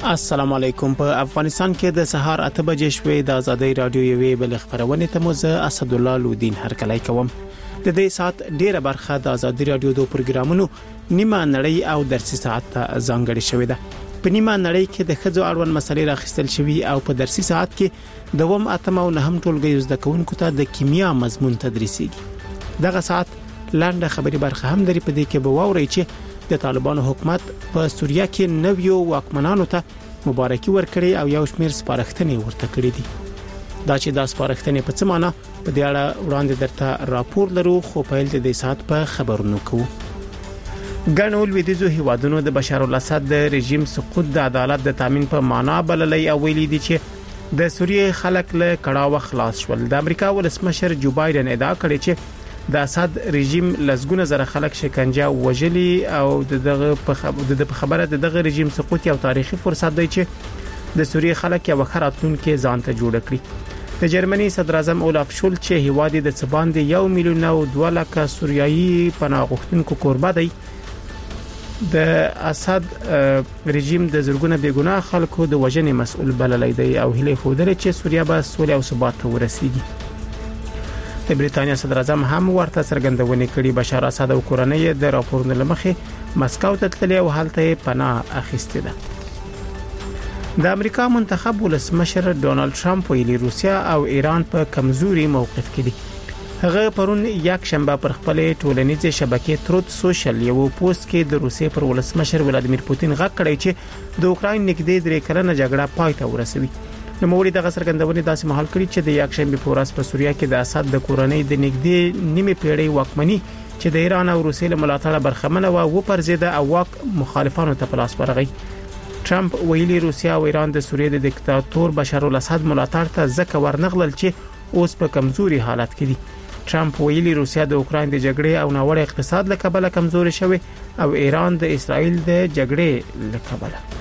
السلام علیکم. په افغانستان کې د سهار 8 بجې شوې د ازادۍ رادیو یوې بل خبرونه ته مو زه اسد الله لودین هرکلی کوم. د دې سات ډیره برخه د ازادۍ رادیو د پروګرامونو نیمه نړۍ او درسي ساعت ته ځانګړې شوې ده. په نیمه نړۍ کې د خځو اړوند مسلې راخستل شوې او په درسي ساعت کې د 8 او 9 ټولګي زده کوونکو ته د کیمیا مضمون تدریسيږي. دغه ساعت لاندې خبري برخه هم لري. په دې کې به ووري چې د طالبانو حکومت په سوریه کې نویو واکمنانو ته مبارکي ورکړي او یو شمېر سپارښتنې ورته کړې دي. دا چې د سپارښتنې په څه معنی په دې اړه وړاندې درته راپور لرو، خو په دې ساعت په خبرونو کوو. ګڼو لویدیځو هیوادونو د بشار الاسد د رژیم سقوط د عدالت د تامین په معنا بللې او ویلي دي چې د سوریه خلک له کړهو خلاص شول. د امریکا ولسمشر جو بایدن ادعا کړې چې د اسد رژیم لزګونه زره خلک شکنجه وژلي او دغه په خبره دغه رژیم سقوط یو تاریخي فرصت دی چې د سوریه خلک یو خراتون کې ځان ته جوړ کړي. د جرمني صدر اعظم اولاف شولټ چې هیواد د څباندې 1 میلیون او 2 لک سوریایي پناه غوښتونکو کوربه دی، د اسد رژیم د زرګونه بیګناه خلکو د وژنې مسؤل بللی دی او هله خوده چې سوریه به سولې او ثبات ته ورسیږي. د بریتانیا صدر اعظم هم ورته څرګندونه کړې. بشار اسد او کورنۍ د راپورونو لمخې مسکو ته تللي او هلته پناه اخیسته ده. د امریکا منتخب ولسمشر ډونالد ټرمپ ویلي روسیا او ایران په کمزوري موقف کې دي. هغه پرون یک شنبه پر خپل ټولنیزه شبکې تروت سوشل یو پوسټ کې د روسیې پر ولسمشر ولادیمیر پوتین غږ کړی چې د اوکراین نږدې 3 کلنه جګړه پای ته ورسوي. نو موري دغه سرګندونې داسې محل کړی چې د یک شنبه په ورځ په سوریه کې د اسد د کورنۍ د نږدې نیمه پیړۍ واکمنۍ چې د ایران او روسیې له ملاتړه برخمنه و پرځیده او واک مخالفانو ته پلاس ورغی. ټرمپ ویلي روسیا او ایران د سوریې د دیکتاتور بشار الاسد ملاتړ ته ځکه ورنغلل چې اوس په کمزوري حالت کې دي. ټرمپ ویلي روسیا د اوکراین د جګړې او ناوړه اقتصاد له کبله کمزوري شوی او ایران د اسرائیل د جګړې له کبله.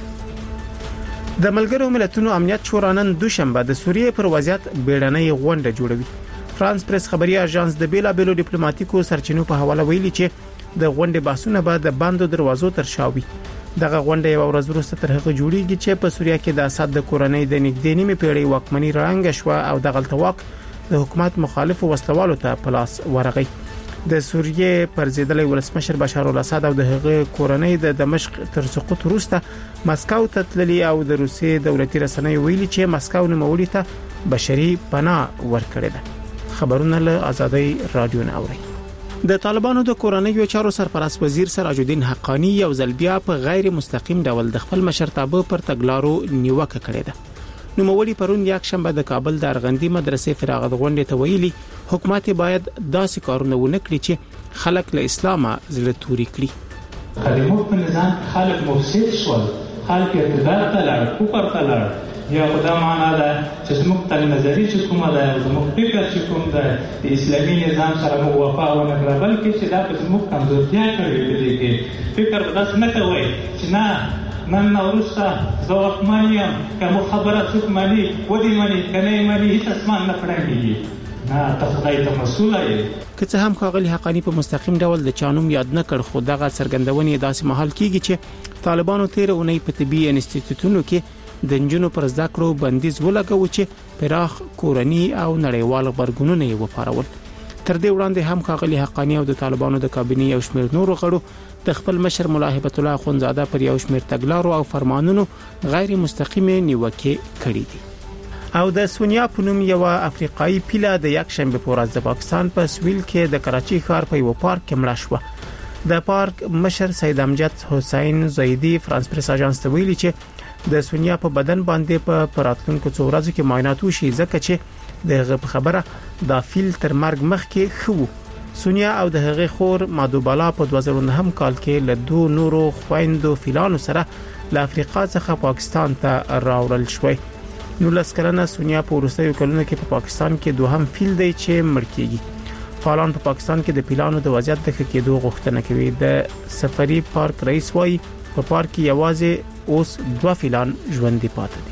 د ملګرو ملتونو امنیت شورا نن دوشنبه د سوریې پر وضعیت بیړنۍ غونډه جوړوي. فرانس پریس خبري اژانس د بیلابېلو ډیپلوماټیکو سرچینو په حواله ویلي چې د غونډې بحثونه به د بندو دروازو تر شا وي. دغه غونډه یو ورځ وروسته تر هغه جوړیږي چې په سوریه کې د اسد د کورنۍ د نږدې نیمه پیړۍ واکمنۍ رنګ شو او د غلطواک د حکومت مخالفو وسلوالو ته پلاس ورغی. د سوریې پرځیدلې ولسمشر بشار الاسد او د هغه کورنۍ د دمشق تر سقوط وروسته مسکو ته تللي او د روسیې دولتي رسنۍ ویلي چې مسکو نوموړي ته بشري پناه ورکړې ده. خبرونه له ازادۍ رادیو نه اوري. د طالبانو د کورنۍ چارو سرپرست وزیر سراج الدین حقانی یو ځل بیا په غیر مستقیم ډول د خپل مشرتابه پر تګلارو نیوکه کړې ده. نوموړي پرون یک شنبه د کابل د ارغندی مدرسې فراغت غونډې ته ویلي حکومت باید داسې کارونه ونه کړي چې خلک له اسلامه زړه توري کړي. خدمات په نظام خلک مفسد شول، خلک اعتدال ته لاړ، کفر ته لاړ. یا خدا معنا ده چې زموږ تل نظری چې کومه ده، زموږ فکر چې کوم ده د اسلامي نظام سره مو وفا ونه کړه، بلکې چې دا په زموږ کمزورتیا کوي. په دې کې فکر داس نه کوي چې نه من نورسته زه وخمن یم، کوم خبره څوک مانی ودی مانی کنه مانی هیڅ اسمان نه پړنګي، نه ته خدای ته مسؤل یې. که څه هم ښاغلي حقانی په مستقیم ډول د چانوم یاد نه کړ، خو دغه څرګندونې داسې محل کیږي چې طالبانو 13 اونۍ په طبي انسټیټیوټونو کې د نجونو پر زده کړو بندیز ولګاوه چې پراخ کورنی او نړیوال غبرګونونه یې وپارول. تر دې وړاندې هم ښاغلي حقانی او د طالبانو د کابینې او شمېر نورو غړو د خپل مشر مولا هیبت الله اخونزاده پر یو شمېر تګلارو او فرمانونو غیر مستقیمه نیوکه کړې دي. او د سونیا په نوم یو افریقایي پیله د یک شنبه په ورځ د پاکستان په سویل کې د کراچي ښار په یو پارک کې مړه شوه. د پارک مشر سید امجد حسین زیدی فرانس پریس اژانس ته ویلي چې د سونیا په بدن باندې په پراتلونکو څو ورځو کې معاینات وشي، ځکه چې دغه خبره د فیل تر مرګ مخکې خو سونیا او د هغې خور مادوبالا په 2009 کال کې له 2 نورو خويندو فیلانو سره له افریقا څخه پاکستان ته راوړل شوی. نو لسکلنه سونیا په وروستیو کلونو کې په پاکستان کې دوهم فیل دی چې مړ کیږي. فعالان په پاکستان کې د فیلانو د وضعیت د ښه کېدو غوښتنه کوي. د سفری پارک رئیس وايي په پارک کې یوازې اوس 2 فیلان ژوندۍ پاتې دي.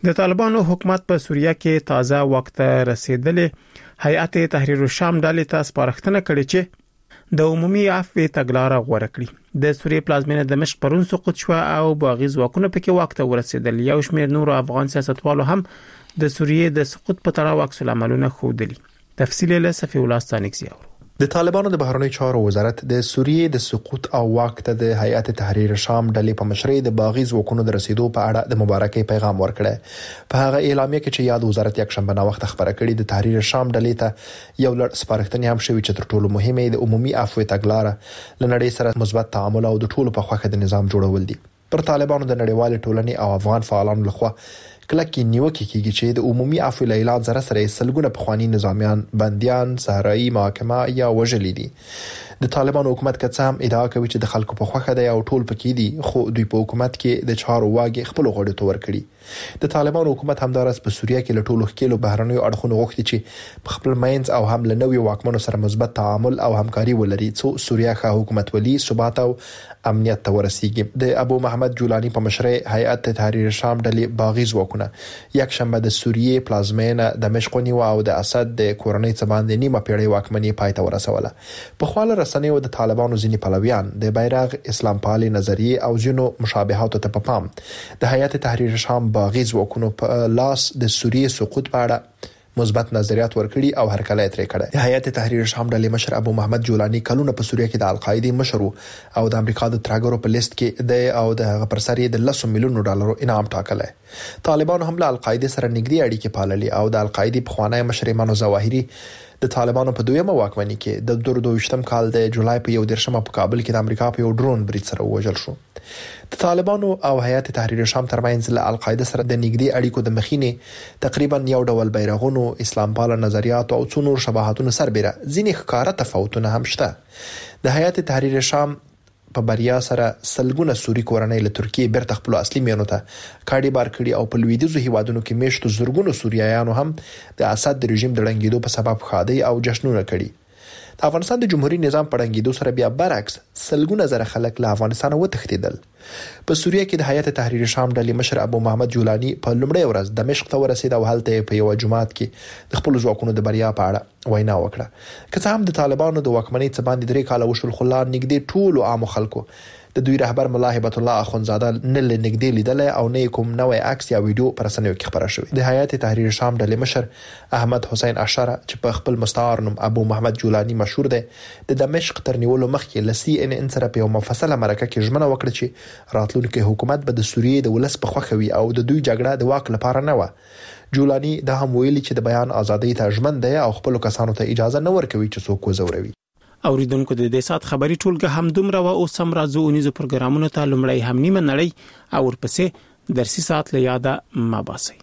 د طالبانو حکومت په سوریه کې تازه وخت رسیدلې هیئت تحریر الشام ډلې ته سپارښتنه کړې چې د عمومي عفو تګلارې غوړه کړي. د سوریه پلازمینه دمشق پرون سقوط شو او باغیز واکونه پکې وخت ورسېدل. یو شمېر نور افغان سیاستوالو هم د سوریه د سقوط په تړاو عکس العملونه ښودلي. تفصیل له صفی الله ستانکزی اورو. د طالبانو د بهرنی چارو وزارت د سوریه د سقوط او واک ته د هیئت تحریر شام ډلې په مشرۍ د باغیز وکونو د رسیدو په اړه د مبارکۍ پیغام ورکړی. په هغه اعلامیه کې چې یاد وزارت یک شنبه نا وخت خبره کړې د تحریر شام ډلې ته یو لړ سپارښتنې هم شوي چې تر ټولو مهمه د عمومي عفو تګلارې لنړۍ سره مثبت تعامل او د ټولو په خوښه د نظام جوړول دي. پر طالبانو د نړیوال ټولنې او افغان فعالانو لخوا کلکې نیوکه کیږي چې د عمومي عفو اعلان سره سلګونه پخوانی نظامیان بنديان صحرایي محاکمه یا وژل دي. د طالبانو حکومت کڅام ادعا کوي چې د خلکو په خوخه دی او ټول پکې دي، خو دوی په حکومت کې د چارو واګي خپل غوړې تور کړي. د طالبانو حکومت همدارس په سوریه کې له ټولو خکېلو بهرنیو اړخونو غوښتي چې په خپل مینځ او هم له نوې واکمنو سره مثبت تعامل او همکاري ولري څو سوریه ښه حکومت ولي ثبات او امنیت ته ورسیږي. د ابو محمد جولانی په مشرۍ هیئت تحریر شام ډلې باغیز وکونه یک شنبه د سوریه پلازمینه دمشق نیو او د اسد د کورنۍ څخه نیمه پیړۍ واکمنۍ پای ته ورسوله. په خواله رسنیو د طالبانو ځینی پلویان د بیرغ اسلام پالي نظریه او ځینو مشابهات ته په پام د هیئت تحریر شام باغیز وکونو په لاس د سوریه سقوط په اړه مثبت نظریات ورکړي او هرکله ترې کړه. د هیئت تحریر شام ډلې مشر ابو محمد جولانی کلونه په سوریه کې د القاعده مشر او د امریکا د ترګرو په لیست کې د او د هغه پر سر د 10 میلیون ډالرو انعام ټاکلی. طالبانو هم له القاعده سره نږدې اړیکې پاللي او د القاعده په خوانی مشر ایمان ظواهری د طالبانو په دویمه واکمنۍ کې د 2022م کال د جولای په 1 په کابل کې د امریکا په یو ډرون برید سره وژل شو. د طالبانو او هیئت تحریر شام ترمنځ له القاعده سره د نږدې اړیکو د مخینه تقریبا یو ډول بیرغونو اسلام پال نظریات او څو نور شباهتونو سربېره ځینې ښکارا تفاوتونه هم شته. د هیئت تحریر شام په بریا سره سلګونه سوري کورنۍ له ترکیه بیرته خپل اصلي میونو ته کاډي بار کړي او په لویدیزو هیوادونو کې میشتو زورګونو سوریایانو هم د اسد د رژیم د ړنګېدو په سبب خادي او جشنونه کړي. د افغانستان د جمهوریت نظام په ړنګېدو سره بیا برعکس سلګونه زره خلک له افغانستان وتښتیدل. په سوریه کې د هیئت تحریر شام ډلې مشر ابو محمد جولانی په لومړۍ ورځ دمشق ته ورسید او هلته په یو جماعت کې د خپل ځواکونو د بریا په اړه وینا وکړه. که څه هم د طالبانو د واکمنۍ څخه باندې 3 کال وشول خو لا نږدې ټولو عام خلکو د دوی رهبر مولا هبت الله اخونزاده نه نږدې لیدل او نه کوم نوې عکس یا ویډیو پر رسنیو کې خبره شوې. د هیئت تحریر شام ډلې مشر احمد حسین اشاره چې په خپل مستعار نوم ابو محمد جولانی مشهور دی د دمشق تر نیولو مخکې لسی ان ان سره په یو مفصله مرکه کې ژمنه وکړه چې راتلونکي حکومت به د سوریه د ولس په خوښه وي او د دوی جګړه د واک لپاره نه و. جولانی د هم ویلي چې د بیان ازادي ته ژمن دی او خپل کسانو ته اجازه نه ورکوي چې څوک وزوروي. اوریدونکو د دې سات خبري ټولګه هم دومره و او سم راځو اونیزو پروګرامونو ته لمړی هم نیمه نړۍ او ورپسې درسي سات له یاده ما باسي.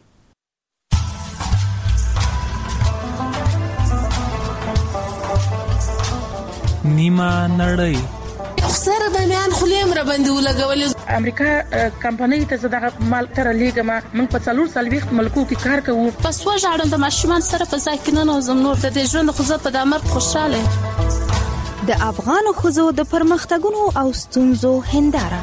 نیمه نړۍ سره د میان خلیم را باندې ولګول امریکا کمپنۍ ته زړه مال تر لیګما موږ په 4 ملکو کې کار کوو. پس وژاړم د ماشومان سره په ځای کې نه نوزم نور د ژوند خو زه په دمر خوشاله. د افغان خزو د پرمختګونو او ستونزو هنداره.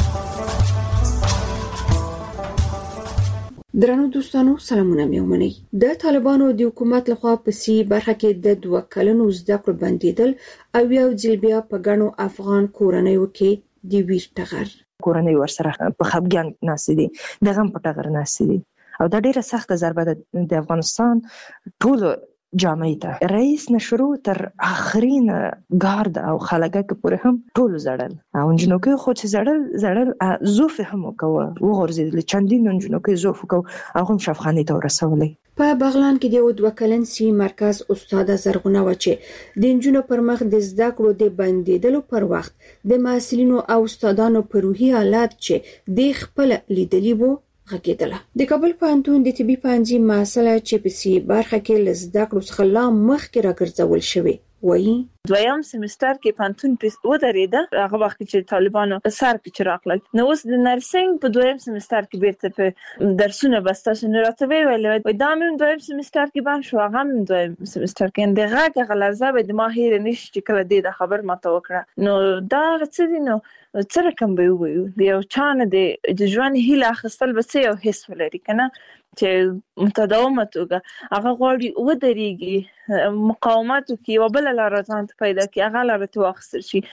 درنو دوستانو سلامونه مې ومنئ. د طالبانو د حکومت لخوا په سی برخه کې د 2 کلونو زده کړو بندیدل او یو ځل بیا په ګڼو افغان کورنیو کې د ویر ټغر کورنۍ ورسره په خپګان ناسي دي د غم په ټغر ناسي دي او دا ډیره سخت ضربه ده د افغانستان ټول جامعه ته رئیس نشرو تر اخرین ګارد او خلګه پورې هم ټول زړل او جنوکي خو چې زړل زوف هم کوه وغورځیدل چندین جنوکي زوف کو هغه شفخانه ته ورسولې. په بغلان کې د 2 کلن سی مرکز استاد زرغونه وچه د انجونو پر مخ د زده کړو د بندیدلو پر وخت د محصلینو او استادانو په روحي حالت چې د خپل لیدلی وو غږیدله. د کابل پوهنتون د طبي پوهنځي محصله چې په سی برخه کې لزده کړو څخه لا مخکې راګرځول شوی وایي دویم سمستر کې پانتون په ودرېده هغه وخت چې طالبانو سر کې راغلل نو اوس د نرسنګ په دویم سمستر کې بیرته په درسونه بستاسو نه راته ویل دا مې دویم سمستر کې باندې شو هغه مې دویم سمستر کې دغه غلزه به د ماهر نشي کله د خبر ماته وکړه نو دا څه دي نو څه رقم به وي یو چانه د ژوند هیله خپل بس یو حس ولري کنه چې متداومه توګه هغه غواړي ودرېږي مقاومت وکړي او بل لار ځان پیدا کړي هغه لار ته واخیستل شي.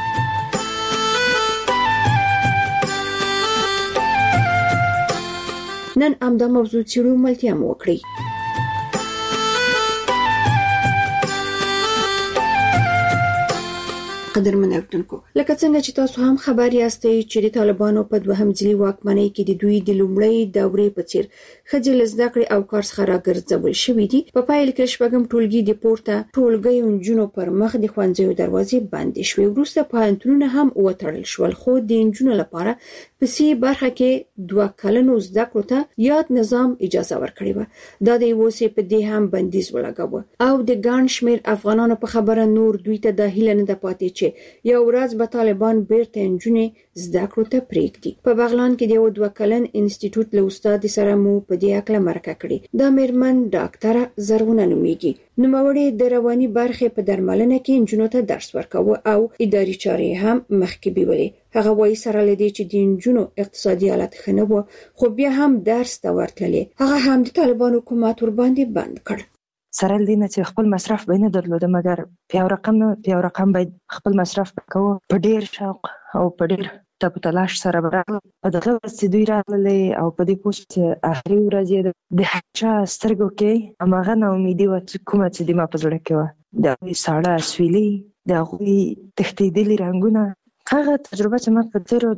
نن همدا موضوع څیړو ملتیا مو وکړي. قدرمن اردوونکو، لکه څنګه چې تاسو هم خبر یاستئ چې د طالبانو په دوهم ځلي واکمنۍ کې د دوی د لومړۍ دورې په څیر ښځې له زده کړې او کار څخه راګرځول شوې دي. په پایله کې شپږم ټولګي د پورته ټولګیو نجونو پر مخ د ښوونځیو دروازې بندې شوې. وروسته پوهنتونونه هم وتړل شول، خو د نجونو لپاره په سي برخه کې 2 کلنو زده کړو ته یاد نظام اجازه ورکړې و. دا د اوسې په دې هم بندیز ولګاوه او د ګڼ شمېر افغانانو په خبره نور دوی ته د هیله نه ده پاتې چې یو ورځ به طالبان بیرته نجونې زده کړو ته پریږدي. په بغلان کې د یو 2 کلن انسټیټیوټ له استاد سره مو په دې اړه مرکه کړې. دا میرمن ډاکټره زرغونه نومیږي. نوموړې د رواني برخې په درملنه کې نجونو ته درس ورکاوه او اداري چارې هم مخکې بیولې. هغه وایي سره لدی چې د نجونو اقتصادي حالت ښه نه و، خو بیا هم درس ته ورتللې. هغه هم د طالبان حکومت ور باندې بند کړ. سره لدی چې خپل مصرف به نه درلوده، مګر پیاو رقم باید خپل مصرف وکاو. په ډیر شوق او په ډیر په تلاش سره برابر په دغه ورځ دوی راغلي او په دې پوسټ اخري ورځ د هچا سترګو کې اماغه نو امیدي و کومه چې د ما په زړه کې و د ساړه اسویلي د غوي تختیدلي رنگونه. هغه تجربه چې ما په تیرو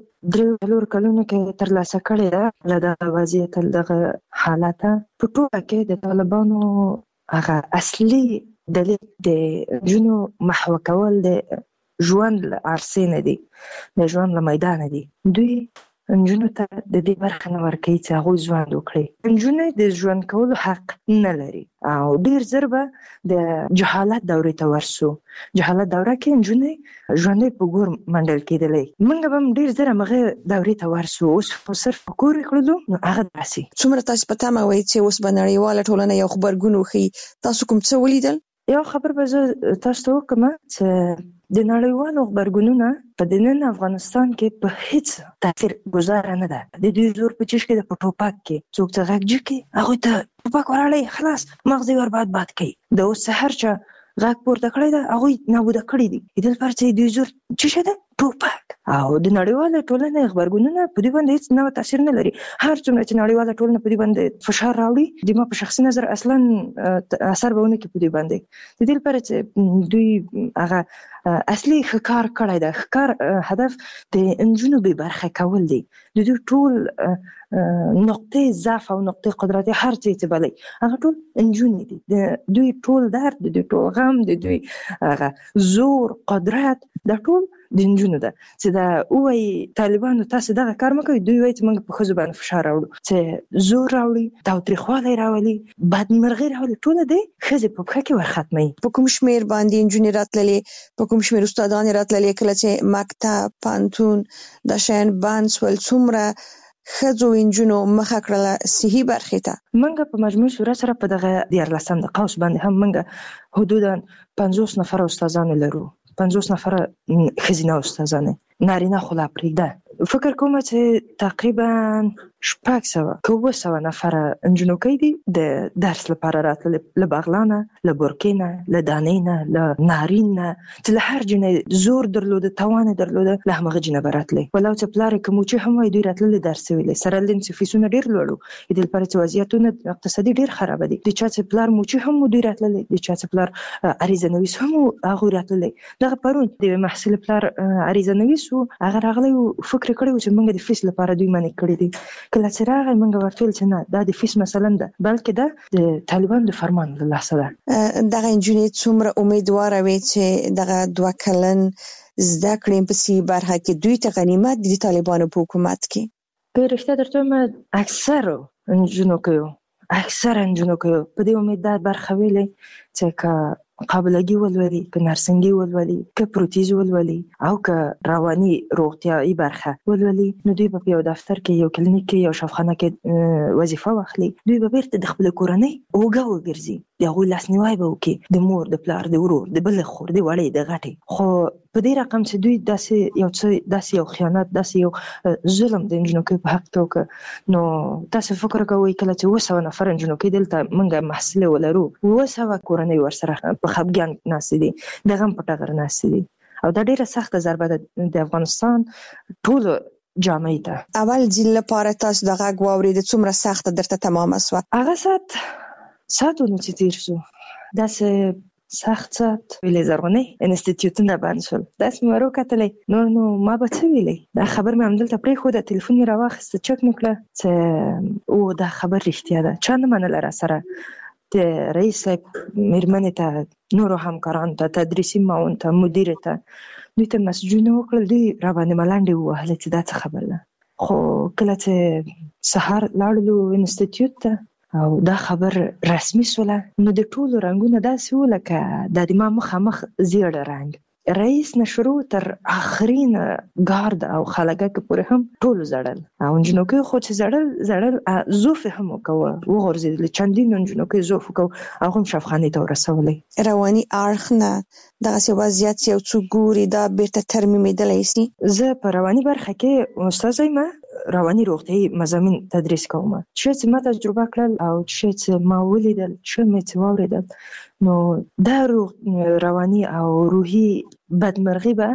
3 کلونو کې ترلاسه کړې ده له دغه وضعیت دغه حالت په ټوله کې د طالبانو هغه اصلي دلیل د جنو محو کول د ژوند عرصې نه دي، د ژوند له میدان دي. دوی نجونو ته د دې برخه نه ورکوي چې هغوی ژوند وکړي. نجونې د ژوند کولو حق نه لري او ډیر زر به د جهالت دورې ته ورسو. جهالت دوره کې نجونې ژوندۍ په ګور منډل کېدلې. موږ به ډیر زر هغه دورې ته ورسو. اوس صرف کور کړلو نو هغه راسي. څومره تاسو په تمه وایي چې اوس به نړیواله ټولنه یو خبرګون وښيي؟ تاسو کوم څه ولیدل؟ یو خبر به زه تاسو ته وکړم چې د نړیوالو خبرګونونو په دنن افغانستان کې په هیڅ تاثیر گزار نه ده. د دوی زور په چشکې د پټوپاک کې څوک څه غږ کی هغه ته ټوپاک ورالي خلاص مغزي ور باد کوي. د اوس سحر چې غږ پورته کړی دا هغه نابوده کړی دي. دل پر چې دوی زور چې شه ټوپاک او د نړیواله ټولنې خبرګونونه په دې باندې هیڅ نو تاثیر نه لري. هر څومره چې نړیواله ټولنه په دې باندې فشار راوړي د ما په شخصي نظر اصلا اثر به ونه کوي په دې باندې. د دې لپاره چې دوی هغه اصلي ښکار کړی دا ښکار هدف د انجونو به برخه کول دي. د دوی ټول نقطې ضعف او نقطې قدرت هر څه ته بلې هغه ټول انجونې دي. د دوی ټول درد، د دوی ټول غم، د دوی هغه زور قدرت د ټول د انجونو ده. چې دا وای طالبانو تاسو دغه کار مکوئ، دوی وایي چې موږ په ښځو باندې فشار راوړو، چې زور راوړي، تاوتریخوالی راولي، بدمرغي راولي، ټوله د ښځې په پښه کې ورختموي. په کوم شمېر باندې نجونې راتللې، په کوم شمېر استادانې راتللې کله چې مکتب پوهنتون دا شیان بند شول؟ څومره ښځو نجونو مخه کړله صحي برخې ته؟ موږ په مجموعي صورت سره په دغه 14 د قوس باندې هم موږ حدودا 50 نفر استادان لرو. 50 نفر ښځینه استادان، نارینه خو لا پرېږده. فکر کوم چې تقریبا 700 نفر انجنوکۍ دي د درس لپاره راتلل، له بغلانه، له بورکینه، له دانینه، له نارینه، چې له هر جنې زور درلوده، توان درلوده، له همغه جنې براتلې. ولو چې پلار کومچې هم وای دوی راتلل درس ویلې. سره لین چې فیسونه ډیر لوړو، د لپاره چې وضعیتونه اقتصادي ډیر خراب دي. د چا چې پلار موچې هم دوی راتلل، د چا چې پلار عریضه نویس هم هغه راتلل. دغه پرون د محصل پلار عریضه نویس هغه راغلی فکر کړی چې موږ د فیس لپاره دوی منې کړی دي. کله چې راغی موږ ورته ویل چې نه، دا د فیس مثلا ده، بلکې دا د طالبان د فرمان له لاسه ده. دغه نجونې څومره امیدواره وي چې دغه 2 کلن زده کړې په سي برخه کې دوی ته غنیمت دي د طالبانو په حکومت کې؟ په رښتیا درته اکثر نجونو کوي په دې امید دا برخه ویلې چې که قابلګي ولولي، که نرسنګي ولولي، که پروتیز ولولي او که رواني روغتیايي برخه ولولي، نو دوی په یو دفتر کې، یو کلینیک کې، یو شفاخانه کې وظیفه واخلي. دوی به بیرته د خپل کورنۍ اوږه وګرځي، د هغوی لاسنیوی به وکړي، د مور، د پلار، د ورور، د بل خور، د وړې، د غټې. خو په دې رقم چې دوی داسې یو خیانت، داسې یو ظلم د انجنونو په حق کې وکړ، نو تاسو فکر کوئ کله چې 200 نفر انجنونو دلته موږ محصل ولرو، 200 کورنۍ ورسره په خپګان ناستې دي، د غم په ټغر ناستې دي، او دا ډیره سخته ضربه ده د افغانستان ټولو جامعې ته. اول ځل لپاره تاسو د غږ واورید څومره سخته درته تمامه سوه؟ هغه ساعتونه چې تیر شو داسې سخت ساعت ویلې زرغونې انسټیټیوټونه بند شول، داسې مې وروکتلې نو ما به څه ویلی، دا خبر مې همدلته پرېښوده، تلیفون مې راواخیسته چک مې کړه چې دا خبر رښتیا ده. چا نه منله راسره، د رئیس صاحب مېرمنې ته، نورو همکارانو ته، تدریسي معاون ته، مدیر ته، دوی ته مسجونه وکړل، دوی راباندې ملنډې ووهلې چې دا څه خبر ده. خو کله چې سهار لاړلو انسټیټیوټ ته او دا خبر رسمي سوله، نو د ټولو رنګونه داسې وو لکه د ما مخامخ زیړ رنګ. رئیس نه شروع تر آخرین ګارد او خلګک پورې هم ټولو زړل، او انجنونو خو چې زړل زوف هم وکوه، وغورځېدل، چندین انجنونو زوف وکوه، هغه هم شفخانې ته ورسولې. رواني اړخ نه دغسې وضعیت یو څوک ګوري دا بیرته ترمیمېدلی سي؟ زه په رواني برخه کې استاد یم، رواني روغتیایي مضامین تدریس کوم. چې ما تجربه کړل او چې ما ولیدل، چې مې واورېدل، نو دا رواني او روحي بدمرغي به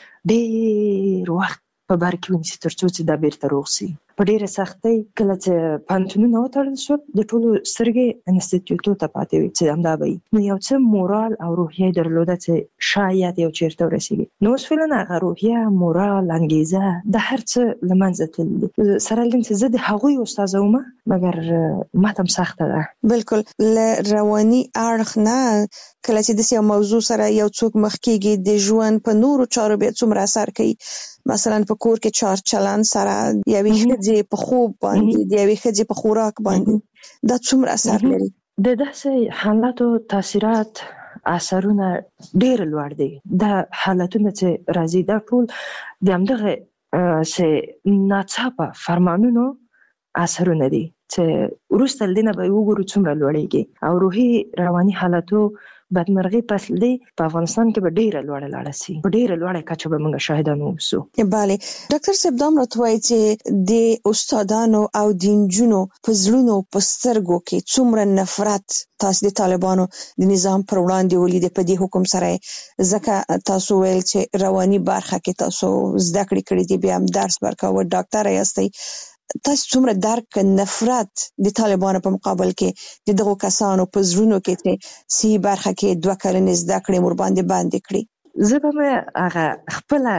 ډېر وخت په بر کې ونیسي تر څو چې دا بیرته روغ شي. په ډېره سختۍ کله چې پوهنتونونه وتړل شول، د ټولو سترګې انسټیټیوټو ته پاتې وې چې همدا به وي، نو یو څه مورال او روحیه یې درلوده چې شاید یو چېرته ورسېږي. نو اوس فعلا هغه روحیه، مورال، انګیزه، د هر څه له منځه تللي دي. سره له دې چې زه د هغوی استاذه وم، مګر ما ته هم سخته ده. بلکل. له رواني اړخ نه کله چې داسې یو موضوع سره یو څوک مخ کېږي، د ژوند په نورو چارو بیا څومره اثر کوي؟ مثلا په کور کې چار چلند سره، یوې ښځې په خوب باندې، د یوې ښځې په خوراک باندې، دا څومره اثر لري؟ د داسې حالاتو تاثیرات، اثرونه ډېر لوړ دي. دا حالتونه چې راځي دا ټول د همدغه چې ناڅاپه فرمانونو اثرونه دي چې وروسته له دې نه به وګورو څومره لوړېږي، او روحي رواني حالاتو بدمرغي پس دی په افغانستان کې به ډېره لوړه لاړه سي، په ډېره لوړه کچه به موږ شاهدان اوسو. بله. ډاکټر صاحب دا هم راته وایي چې د استادانو او د نجونو په زړونو په سترګو کې څومره نفرت تاسو د طالبانو د نظام پر وړاندې ولیدې په دې حکم سره، ځکه تاسو ویل چې رواني برخه کې تاسو زده کړې کړې دي، بیا هم درس ورکوه، ډاکټره یاستئ، تاسو څومره درک نفرت د طالبانو په مقابل کې د دغو کسانو په زړونو کې چې سی برخه کې 2 کلنې زده کړې مور باندې باندې کړي؟ زه به هغه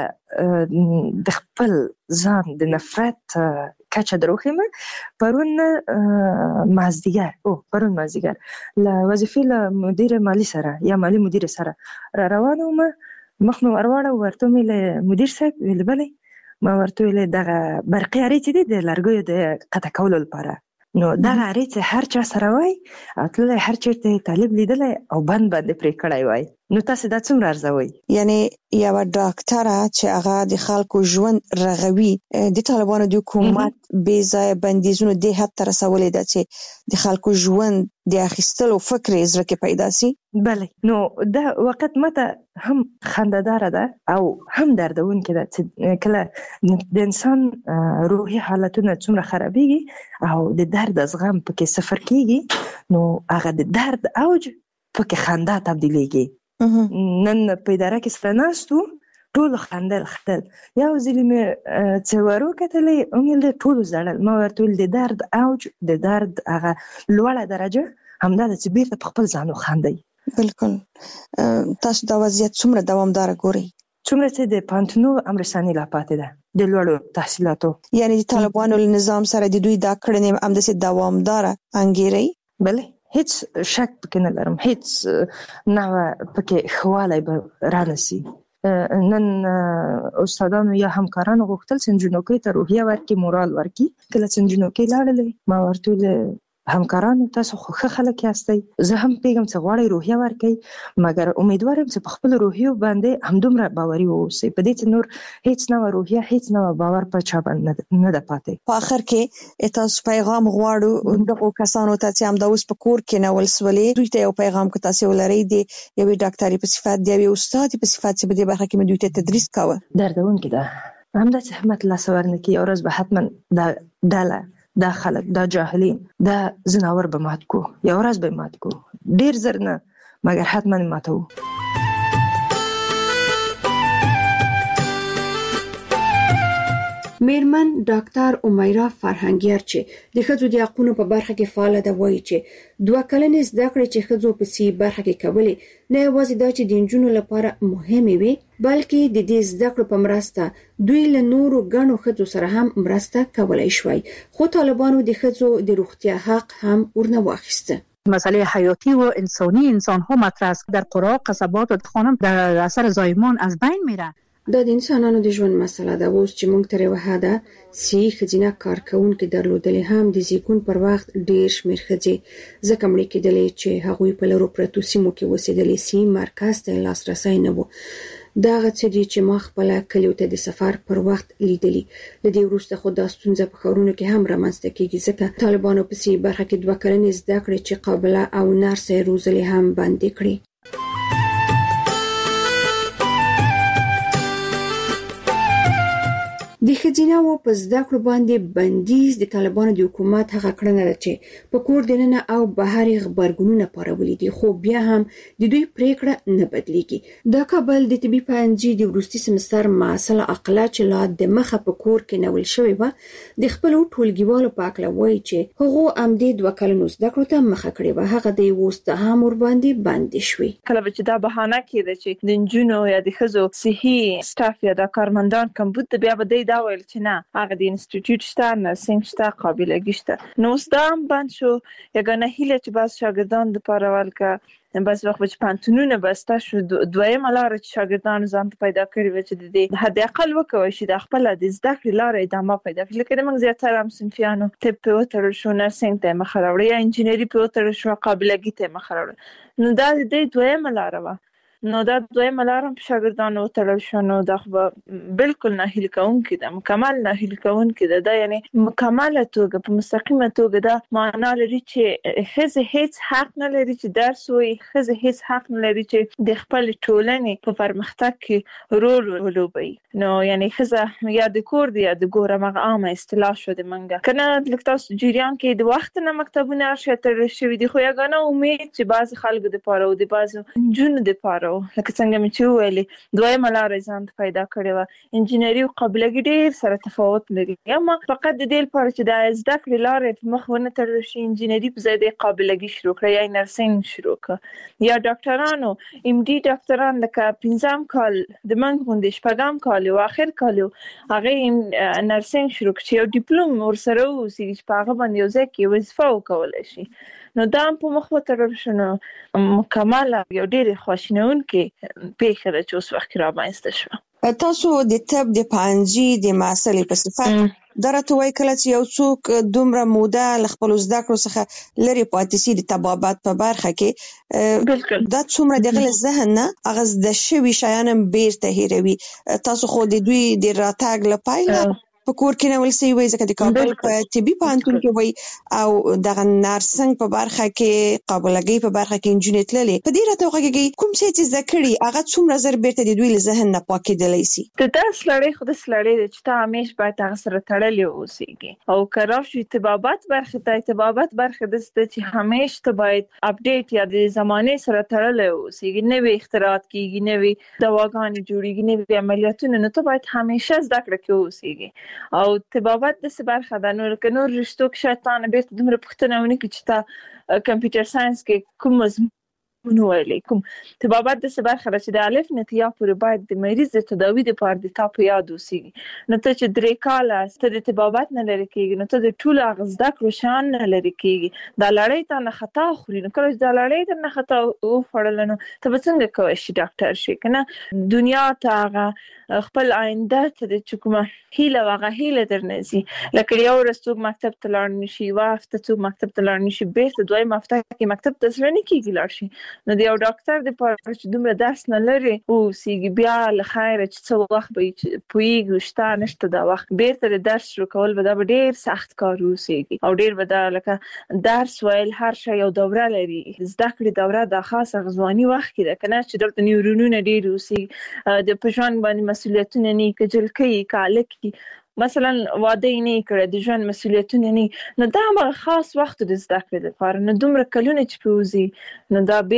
خپل د خپل ځان د نفرت کچه دروخیم. پرون مازدیګر له وظیفې له مدیر مالی سره یا مالی مدیر سره را روانه وم، مخ مې ورواړه، ورته مې له مدیر صاحب ویل بلې، ما ورته ویلې دغه برقي ارې چې دي د لرګیو د قطع کولو لپاره، نو دغه ارې چې هر چا سره وای او تللی هر چېرته طالب لیدلی او بند باندې پرې کړی وای، نو تاسو دا څومره ارزوئ؟ یعنی یوه ډاکټره چې هغه د خلکو ژوند رغوي، د طالبانو د حکومت بې ځایه بندیزونو دې حد ته رسولې ده چې د خلکو ژوند د اخیستلو فکر یې زړه کې پیدا سي؟ بله. نو دا وخت ماته هم خنده‌داره ده او هم دردونکې ده چې کله د انسان روحي حالتونه څومره خرابېږي او د درد از غم پکې صفر کېږي، نو هغه د درد اوج پکې خندا تبدیلېږي. نن په اداره کې سره ناستو، ټولو خندل. یو ځل مې چې وروکتلې ومې ټولو ژړل، ما ورته ویل د درد اوج، د درد هغه لوړه درجه همدا ده چې بیرته په خپل ځان وخاندئ. بلکل. تاسو دا وضعیت څومره دوامداره ګورئ؟ څومره چې د پوهنتونونو امرساني لا پاتې ده د لوړو تحصیلاتو، یعنی د طالبانو له نظام سره د دوی دا کړنې همداسې دوامداره انګیرئ؟ بله، هیڅ شک پکې نه لرم، هیڅ نوع پکې ښهوالی به رانسي. نن استادانو یا همکارانو غوښتل چې نجونو ته روحیه ورکړي، مورال ورکړي. کله چې نجونو لاړلې، ما ورته ویل همکارانو تاسو خو ښه خلک یاستئ، زه هم پیغام څه غواړئ روحیه ورکړئ، مګر امیدوارم چې په خپل روحیو باندې همدومره باوري واوسئ، په دې چې نور هیڅ نه روحیه هیڅ نه باور په چا باندې نه ده پاتې. په اخر کې تاسو پیغام غواړو دغه کسانو ته چې هم د اوس په کور کې نول سولې، دوی ته یو پیغام کو تاسو ولرئ د یوې ډاکټري په صفت دی یو استاد په صفت چې په دې برخه کې مې دوی ته تدریس کاوه. دردونکې ده همداسې همت لاس ورنکي، یو ورځ به حتما دا ډله دا خلک دا جاهلین دا زناور به مات کو، یو ورځ به مات کو، ډیر زر نه مګر حتما ماتو. میرمن ډاکټر امیرا فرهنګیار چې د ښځو د حقوقو په برخه کې فعال ده وایي چې 2 کلنې زده کړې چې ښځو په سي برخه کې کولې نه یوازې دا چې د نجونو لپاره مهمه وي بلکې د دې زده کړو په مرسته دوی له نورو ګڼو ښځو سره هم مرسته کولای شوی، خو طالبانو د ښځو د روغتیا حق هم ورنه واخیسته. مسئله حیاتی و انسانی انسان ها مطرح است در قرى قصبات و خانم در اثر زایمان از بین میره. دا د انسانانو د ژوند مسله ده. اوس چې موږ تر یوه حده سي ښځینه کارکوونکې درلودلې هم د زیږون پر وخت ډېر شمېر ښځې ځکه مړې کېدلې چې هغوی په لرو پرتو سیمو کې اوسېدلې، سي مرکز ته لاسرسی نه و. دغه څه دي چې ما خپله کلیو ته د سفر پر وخت لیدلي. له دې وروسته خو دا ستونزه په ښارونو کې هم رامنځته کېږي ځکه طالبانو په سي برخه کې 2 کلنې زده کړې چې قابله او نرسه یې روزلې هم بندې کړې. د ښځیناو په زده کړو باندې بندیز د طالبانو د حکومت هغه کړنه ده چې په کور دننه او بهر غبرګونونه پارولي دي، خو بیا هم د دوی پریکړه نه بدلیږي. د کابل د طبي پوهنځي د وروستي سمستر محصل عقله چې لا د مخه په کور کې نول شوی و د خپل ټولګیوالو په اړه وایي چې هغه امدې 2 کلنو زده کړو ته مخه کړې و، هغه د وسته هم ور باندې باندې شوی. کله چې دا بهانه کېده چې د نجونو یا د ښځو صحي سټاف یا د کارمندان کمبود بیا به دا ویل چې نه هغه د انسټیټیوټ شته، نرسنګ شته، قابلګي شته. نو اوس دا هم بند شو. یګانه هیله چې بعض شاګردان د پاره ولکه بعض وخت چې پانتونونه بسته شو، دویمه لار چې شاګردان ځان ته پیدا کړی و چې د حد اقل وکوي چې د خپل د زده کړې لار ادامه پیدا کړي. لکه موږ زیاتره هم صنفیانو طب په وتر شو، نرسنګ ته مخ راوړی یا انجینری په وتر شو، قابلګي ته مخ راوړی. نو دا د دویمه لار و. نو دا دویمه لار هم شاګردانو وتړل شو. نو دا خو بالکل ناهیلي کوونکې ده، مکمل ناهیلي کوونکې ده. دا یعنی مکمله توګه په مستقیمه توګه دا معنا لري چې ښځې هیڅ حق نه لري چې درس ووایي، ښځې هیڅ حق نه لري چې د خپل ټولنې په پرمختګ کې رول ولوبوي. نو یعنی ښځه یا د کور دی یا د ګور، هغه عامه اصطلاح شو د منګه کنه. لکه تاسو جریان کې د وخت نه مکتبونه ارشتل شوي دي، خو یګانه امید چې بعض خلکو د پاره او د بعض جنونو د پاره لکه څنګه مې چې ویلې دویمه لار ځان پیدا کړې و. انجینری او قابلګي ډېر سره تفاوت لري، اما فقط د دې لپاره چې د زده کړې لارې په مخ ونه تړل شي، انجینری په ځای د قابلګي شروع کړي یا نرسنګ شروع کړي. یا ډاکټرانو ام ډي ډاکټران لکه 5 کال د منځ غونډې 4 کال او اخر کال هغه نرسنګ شروع کړي او ډیپلوم ورسره وسی چې په هغه باندې یو ځای کې وظیفه وکولای شي. نو دا په مخ وتړل شنو مکمل یو ډېر خوشنونکې پیښه ده چې اوس وخت را باندې شو. تاسو د طب د پوهنځي د محصلې په صفت درته وایي کله چې یو څوک دومره موده له خپلو زده کړو څخه لرې پاتې سي د طبابت په برخه کې، بالکل دا څومره د هغه ذهن نه هغه زده شوي شیان هم بیرته هېروي. تاسو خو د دوی د راتګ له پیله په کور کې نول سي وای ځکه د کابل په طبي پوهنتون کې وای او دغه نرسنګ په برخه کې قابلګي په برخه کې انجینری تللې. په دې راته وګورئ کوم څه چې ذکرې هغه څومره زر بیرته د دوی له ذهن نه پاکېدلی سي. د درس لړۍ خو د سلړۍ چې ته همیش باید هغه سره تړلې اوسېږي او کراف شي طبابت برخه ته طبابت برخه د چې همیش ته باید اپډیټ یا د زمانه سره تړلې اوسېږي. نوې اختراعات کیږي، نوې دواګانې جوړیږي، نوې عملیاتونه، نو ته باید همیشه زده کړه کې اوسېږي. او طبابت د څه برخه ده. نو که نور رشتو کې شیطان بیرته دومره پوښتنه ونه کړي چې تا کمپیوټر ساينس کې کوم مضمون ویلې، کوم طبابت د څه برخه ده چې د الف نه تیا پورې باید د مریض د تداوی لپاره د تا په یاد اوسېږي. نو ته چې 3 کاله ته د طبابت نه لري کېږي، نو ته د ټول اغزدا کروشان نه لري کېږي. دا لړۍ ته نه خطا خوري، نو کله چې دا لړۍ ته نه خطا او فړل نو ته څنګه کوي شي ډاکټر شي کنه. دنیا ته هغه خپل آینده ته د کومه هیله واغه هیله درنځي لکه یو ورځ مکتب ته لاړ نشي وافته څوک مکتب ته لاړ نشي بیرته دوی هفته کې مکتب ته ځل نه کیږي لاړ شي نو د یو ډاکټر د پاره چې دومره درس نه لري او سیګي بیا له خیر چې څو وخت به پویږي شته نشته دا وخت بیرته د درس شروع کول به دا ډیر سخت کار وسیږي او ډیر به دا لکه درس ویل هر شی یو دوره لري زده کړې دوره د خاصه غزواني وخت کې ده کنه چې دلته نیورونونه ډیر وسی د پښان باندې مسولیتونه نه کېدل کوي کالکی مثلا واده نه کړی د ژوند مسولیتونه نه نو دا هغه خاص وخت د زده کړې لپاره نو دومره کلونه چې پوزي نو دا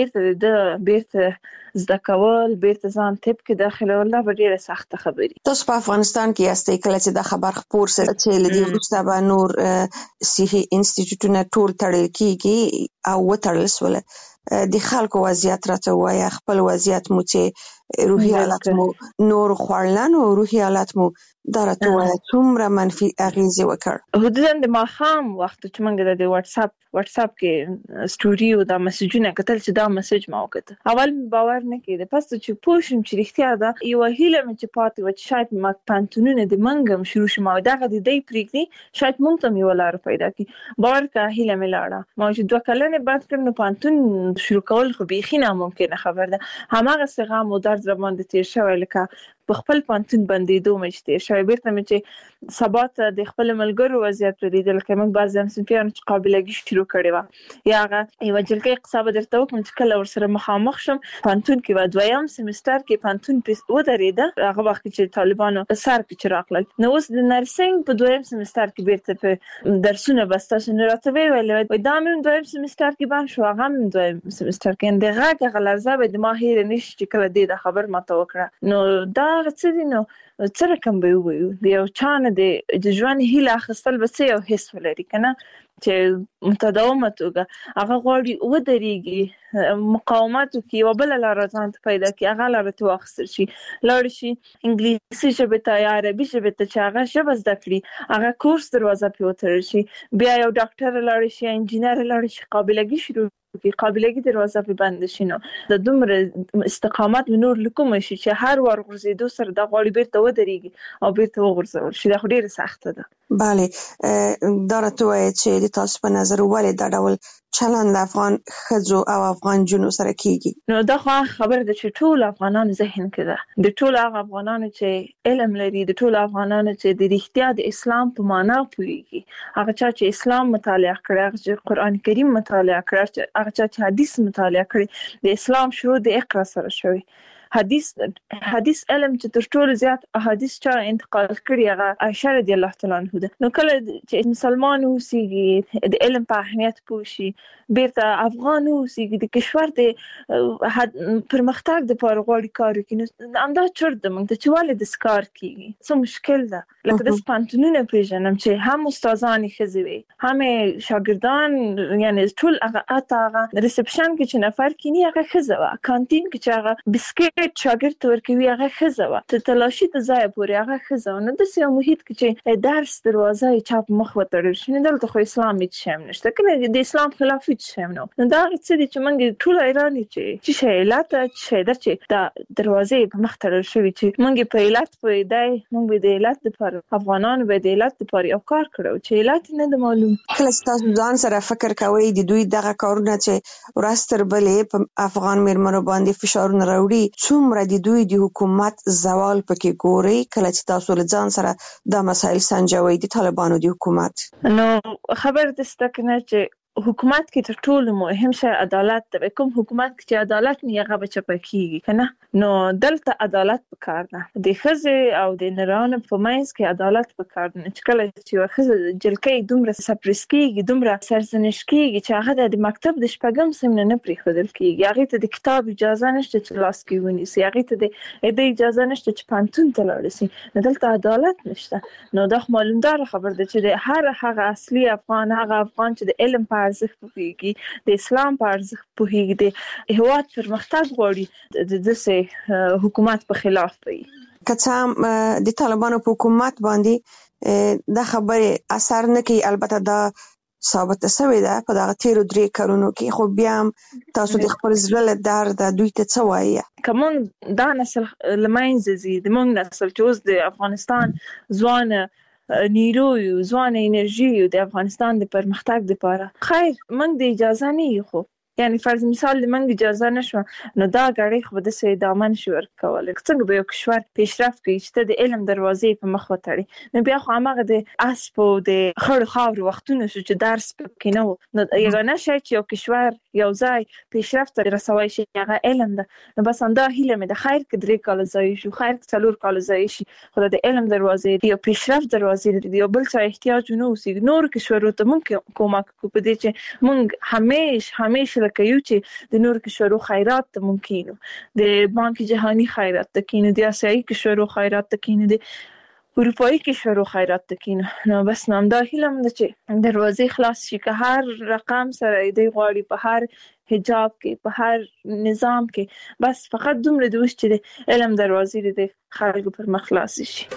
بیرته زده کول بیرته ځان طب کې داخله ولا ډیره سخته خبري تاسو په افغانستان کې یاستئ کله چې دا خبر خپور سره چې لدی وروسته به نور صحي انسټیټیوټونه ټول تړل کیږي او وتړل سول د خلکو وضعیت راته وایي خپل وضعیت مو چې روحي حالت مو نور خورلن او روحي حالت مو درته وایي څومره منفي اغیزه وکړ حدودا د ماښام وخت چې موږ د واتس اپ کې سټوري او د میسجونه کتل چې دا میسج ما وکړ اول باور نه کېده پس چې پوښم چې رښتیا ده یو هیله مې چې پاتې و چې شاید ما پانتونونه د منګم شروع شمه دغه د دې پریږدي شاید مونږ ته یو لار پیدا کی باور کا هیله مې لاړه ما چې 2 کلنه بعد کړم پانتون شروع کول خو بيخي ناممکنه خبر ده هماغه څنګه مو درد را باندې تیر شوی لکه په خپل پانتون باندې دوه مشته شوی بیرته مې چې سبات د خپل ملګرو وضعیت لیدل کوم بعضی هم سنفیان چې قابلیت شروع کړي و یا هغه یو جلکې قصابه درته وکم چې کله ورسره مخامخ شم پانتون کې و دویم سمستر کې پانتون په ودرېده هغه وخت چې طالبانو سر کې راغلل نو اوس د نرسنګ په دویم سمستر کې بیرته په درسونه بسته نه راته ویل وای دا مې دویم سمستر کې باندې شو هغه مې دویم سمستر کې دغه غلرزه به د ماهر نشي کله دې خبر ماته وکړه نو دا څه نو څه رقم به وي د یو چانه د ژوند هیله خپل بس یو حس ولري کنه چې متداومه توګه هغه غوړي ودرېږي مقاومت کوي او بل لار ځان پیدا کوي هغه لار ته واخستل شي لاړ شي انګلیسي ژبه ته عربي ژبه ته چې هغه ژبه زده کړي هغه کورس دروازه پیوتر شي بیا یو ډاکټر لاړ شي انجینر لاړ شي قابلیت شروع قابلیت دروازه په بند شي نو د دومره استقامت نور لکوم شي چې هر ور غرزیدو سره د غوړي بیرته ودرېږي او بیرته وغورځول شي دا ډیره سخته ده بله دا راته وایي چې د تاسو په نظر ولې دا ډول چلند افغان خځو او افغان جنو سره کیږي نو دا خو خبر ده چې ټول افغانان ذهن کې ده د ټول افغانانو چې علم لري د ټول افغانانو چې د اړتیا د اسلام په معنا پوهیږي هغه چې اسلام مطالعه کړی هغه چې قران کریم مطالعه کړی هغه چې حدیث مطالعه کړی د اسلام شروع د اقرا سره شوی حدیث علم چې تر ټولو زیات احادیث چا انتقال کړي هغه عائشہ رضی الله تعالی عنها ده نو کله چې مسلمان اوسېږي د علم په اهمیت پوه شي بیرته افغان اوسېږي د کشور د پرمختګ د لپاره غوړي کار کوي نو امدا چرته موږ ته چې ولې د سکار کیږي څه مشکل ده لکه د پانتونونه پیژنم چې هم استادان خزوي هم شاګردان یعنی ټول هغه ریسپشن کې چې نفر کینی هغه خزوه کانتین کې چې هغه بسکټ شاګرد ورکوي هغه خزوه ته تلاشي ته ځای پورې هغه خزوه نو د سیمه محیط کې چې درس دروازه چاپ مخ وتړل شي دلته خو اسلامي شم نشته کنه د اسلام خلاف شم نو دا څه دي چې موږ ټول ایرانی چې شیلات چې دا دروازه په مخ تړل شوی چې موږ په علت په دای موږ د علت لپاره افغانان به د علت لپاره یو کار کړو چې علت نه د معلوم کله تاسو ځان سره فکر کوئ د دوی دغه کارونه چې ورستر بلې په افغان میرمنو باندې فشارونه راوړي څومره د دوی د حکومت زوال پکې ګوري کله چې تاسو له ځان سره دا مسایل سنجوي د طالبانو د حکومت نو خبر دسته کنه چې حکومت کې تر ټولو مهم شی عدالت دی کوم حکومت کې عدالت نه هغه بچ پکېږي کنه نو دلته عدالت پکار ده د خزه او د نرانو په مینس کې عدالت پکار ده چې کله چې خزه جلکې دومره سپریسکیږي دومره سرزنشکیږي چې هغه د مکتب د شپږم سمنه نه پریښودل کیږي هغه ته د کتاب اجازه نشته چې لاس کې ونیسي هغه ته د اجازه نشته چې پانتون ته لاړ شي دلته عدالت نشته نو دا معلومدار خبر ده چې د هر هغه اصلي افغان چې د علم په ارزښت پوهیږي د اسلام په ارزښت پوهیږي د هیواد پرمختګ غواړي د دسه حکومت په خلاف وي کڅه د طالبانو په حکومت باندې دا خبره اثر نه کوي البته دا ثابت شوی ده په دغه تیرو 3 کلونو کې، خو بیا هم تاسو د خپل زړه له درده دوی ته څه وایي؟ کوم دا نسل لمنځه زی د موږ نسل چې اوس د افغانستان ځوان نیرو یو، ځوان انرژي یو د افغانستان د پرمختګ لپاره، خیر موږ د اجازه نه یو، یعنی فرض مثال د منګ اجازه نشو نو دا غړي خو د سې دامن شو ورکول. څنګه به یو کشور پیشرفت کوي چې د علم دروازې په مخ وتړي؟ نو بیا خو هغه د اسپو د خړ خاور وختونه شو چې درس پکې نه و. نو یو نه شي چې یو کشور یو ځای پیشرفت رسوي شي هغه علم ده. نو بس انده هیله مې د خیر کې 3 کال ځای شو، خیر 4 کال ځای شي، خو د علم دروازې یو پیشرفت دروازې دی، یو بل څه احتیاج نه اوسي. نور کشورو ته ممکن کومک کو په دې چې مونږ همیشه کيو چې د نور کشورو خیرات ته ممکنو، د بانک جهانی خیرات تکینو، د آسیایي کشورو خیرات تکینو، د اروپایي کشورو خیرات تکینو. نو بس نام دا هیلم ده چې دروازې خلاص شي، که هر رقم سره دی غواړي په هر حجاب کې په هر نظام کې، بس فقط دومره دوش چې د علم دروازې د خلکو پر مخ خلاص شي.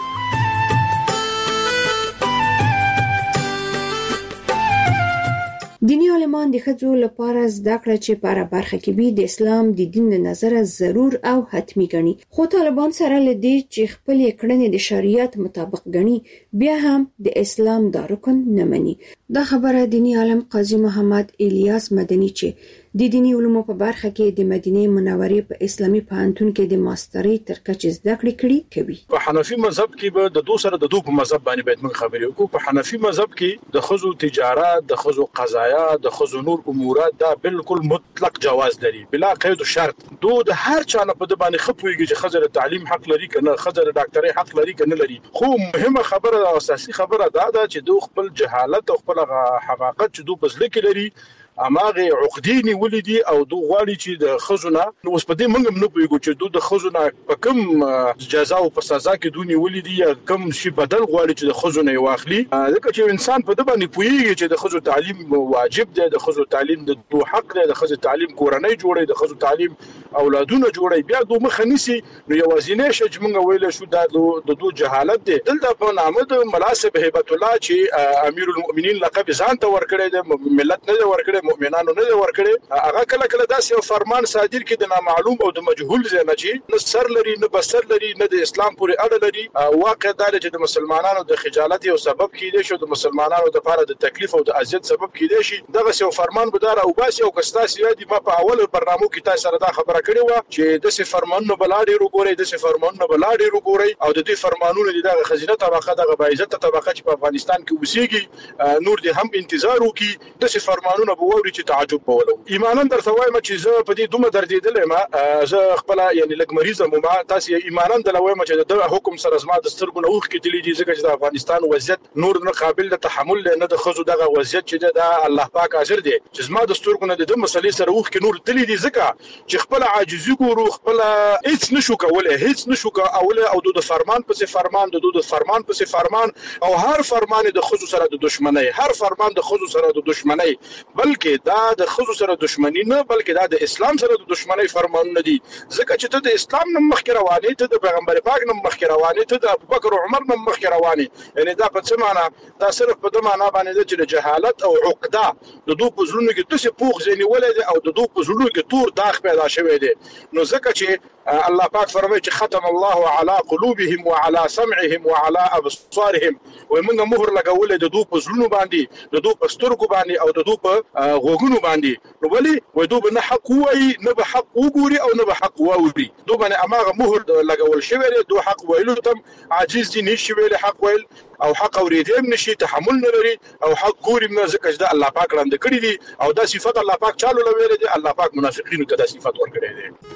دینی عالمان د ښځو لپاره زده کړه چې په هره برخه کې به د اسلام د دین له نظره ضرور او حتمی ګڼي، خو طالبان سره لدی چې خپل کړنې د شریعت مطابق ګڼي بیا هم د اسلام دا رکن نه مني. دا خبره دینی عالم قاضي محمد الیاس مدني چې د دینی علومو په برخه کې د مدینه منورې په اسلامي پوهنتون کې د ماسترۍ تر کچې زده کړې کړې کوي. په حنفي مذهب کې به د دوه سره د دوه په مذهب باندې باید موږ خبرې وکړو. په حنفي مذهب کې د خزو تجارت، د خزو قضایا، د خزو نور امورات دا بالکل مطلق جواز لري بلا قید و شرط. دوه د هر چا نه په د باندې خپويږي چې خزر تعلیم حق لري کنه، خزر ډاکټري حق لري کنه لري. خو مهمه خبره او اساسي خبره دا ده چې دوه خپل جهالت او خپل حماقت چې دوه بزله کې لري اماغه عقدینی ولیدي او دوه غواړي چې د خزونه نو اوس په دې منګم نه پويګو چې دوه د خزونه په کوم جزا او په سزا کې دونی ولیدي یا کوم شي بدل غواړي چې د خزونه واخلي. ځکه چې انسان په دې باندې پويږي چې د خزو تعلیم واجب دی، د خزو تعلیم د دوه حق دی، د خزو تعلیم کورنۍ جوړي، د خزو تعلیم اولادونه جوړي. بیا دوه مخنيسي نو یوازینې شې چې موږ ویل شو دا د دوه جهالت دی. دلته په نامه د مناسب هیبت الله چې امیر المؤمنین لقب ځان ته ورکړی د ملت نه ورکړی، مؤمنانو نه ورکړي. هغه کله کله داسې فرمان صادر کې د نامعلوم او د مجهول ځنه چې نه سر لري نه بسر لري نه د اسلام پورې اړه لري. واقع دا چې د مسلمانانو د خجالت او سبب کېدې شو، د مسلمانانو د لپاره د تکلیف او د اذیت سبب کېدې شي. دغه یو فرمان بدار او باسي او کستا سیادي ما په اول برنامه کې تاسو سره دا خبره کړې و چې د څه فرمانونو بلاډي وګورئ، د څه فرمانونو بلاډي وګورئ او د دې فرمانونو دغه خزینه طبقه دغه باعزت طبقه چې په افغانستان کې وسیږي نور دې هم انتظار وکي. د څه فرمانونو بووري چې تعجب بولو. ایمانن درته وایم چې زه په دې دومره دردیدل ما زه خپل یعنی لګ مریض ما تاسو ایمانن دلوي چې د حکم سره زما د سترګو نوخ کې دلی دي ځکه چې د افغانستان وضعیت نور نه قابل د تحمل نه د خزو دغه وضعیت چې د الله پاک حاضر دی چې زما د سترګو نه د مسلې سره وخ کې نور دلی دي ځکه چې خپل عاجزي ګورو، خپل هیڅ نشو کولای، هیڅ نشو کولای او د فرمان پسې فرمان د فرمان پسې فرمان او هر فرمان د خزو سره د دشمنی، هر فرمان د خزو سره د دشمنی، بلکې دا د خزو سره دشمنی نه بلکې دا د اسلام سره د دشمنی فرمانونه دي. ځکه چې ته د اسلام نه مخکې روانې، ته د پیغمبر پاک نه مخکې روانې، ته د ابوبکر او عمر نه مخکې روانې. یعنی دا په څه معنا؟ دا صرف په دې معنا باندې چې د جهالت او عقده د دوه په زړونو کې د څه پوخ ځنی ولې او د دوه په زړونو کې تور داغ پیدا شوی دی. نو ځکه چې الله پاک فرمایي چې ختم الله على قلوبهم وعلى سمعهم وعلى ابصارهم، ومنه مهر لګول د دوه په زړونو باندې، د دوه په سترګو باندې او د دوه په غوګونو باندې. نو ولی وای دوه نه حق وای نه به حق وګوري او نه به حق واوري. دوه باندې اماغه مهر لګول شوی دی. دوه حق ویلو تم عاجز دي، نشي ویل حق ویل او حق اوریدم نشي، تحمل نه لري او حق ګوري نه ځکه چې الله پاک وړاندې کړی دي او دا صفات الله پاک چالو لوي دي. الله پاک منافقینو ته دا صفات ورکړي دي.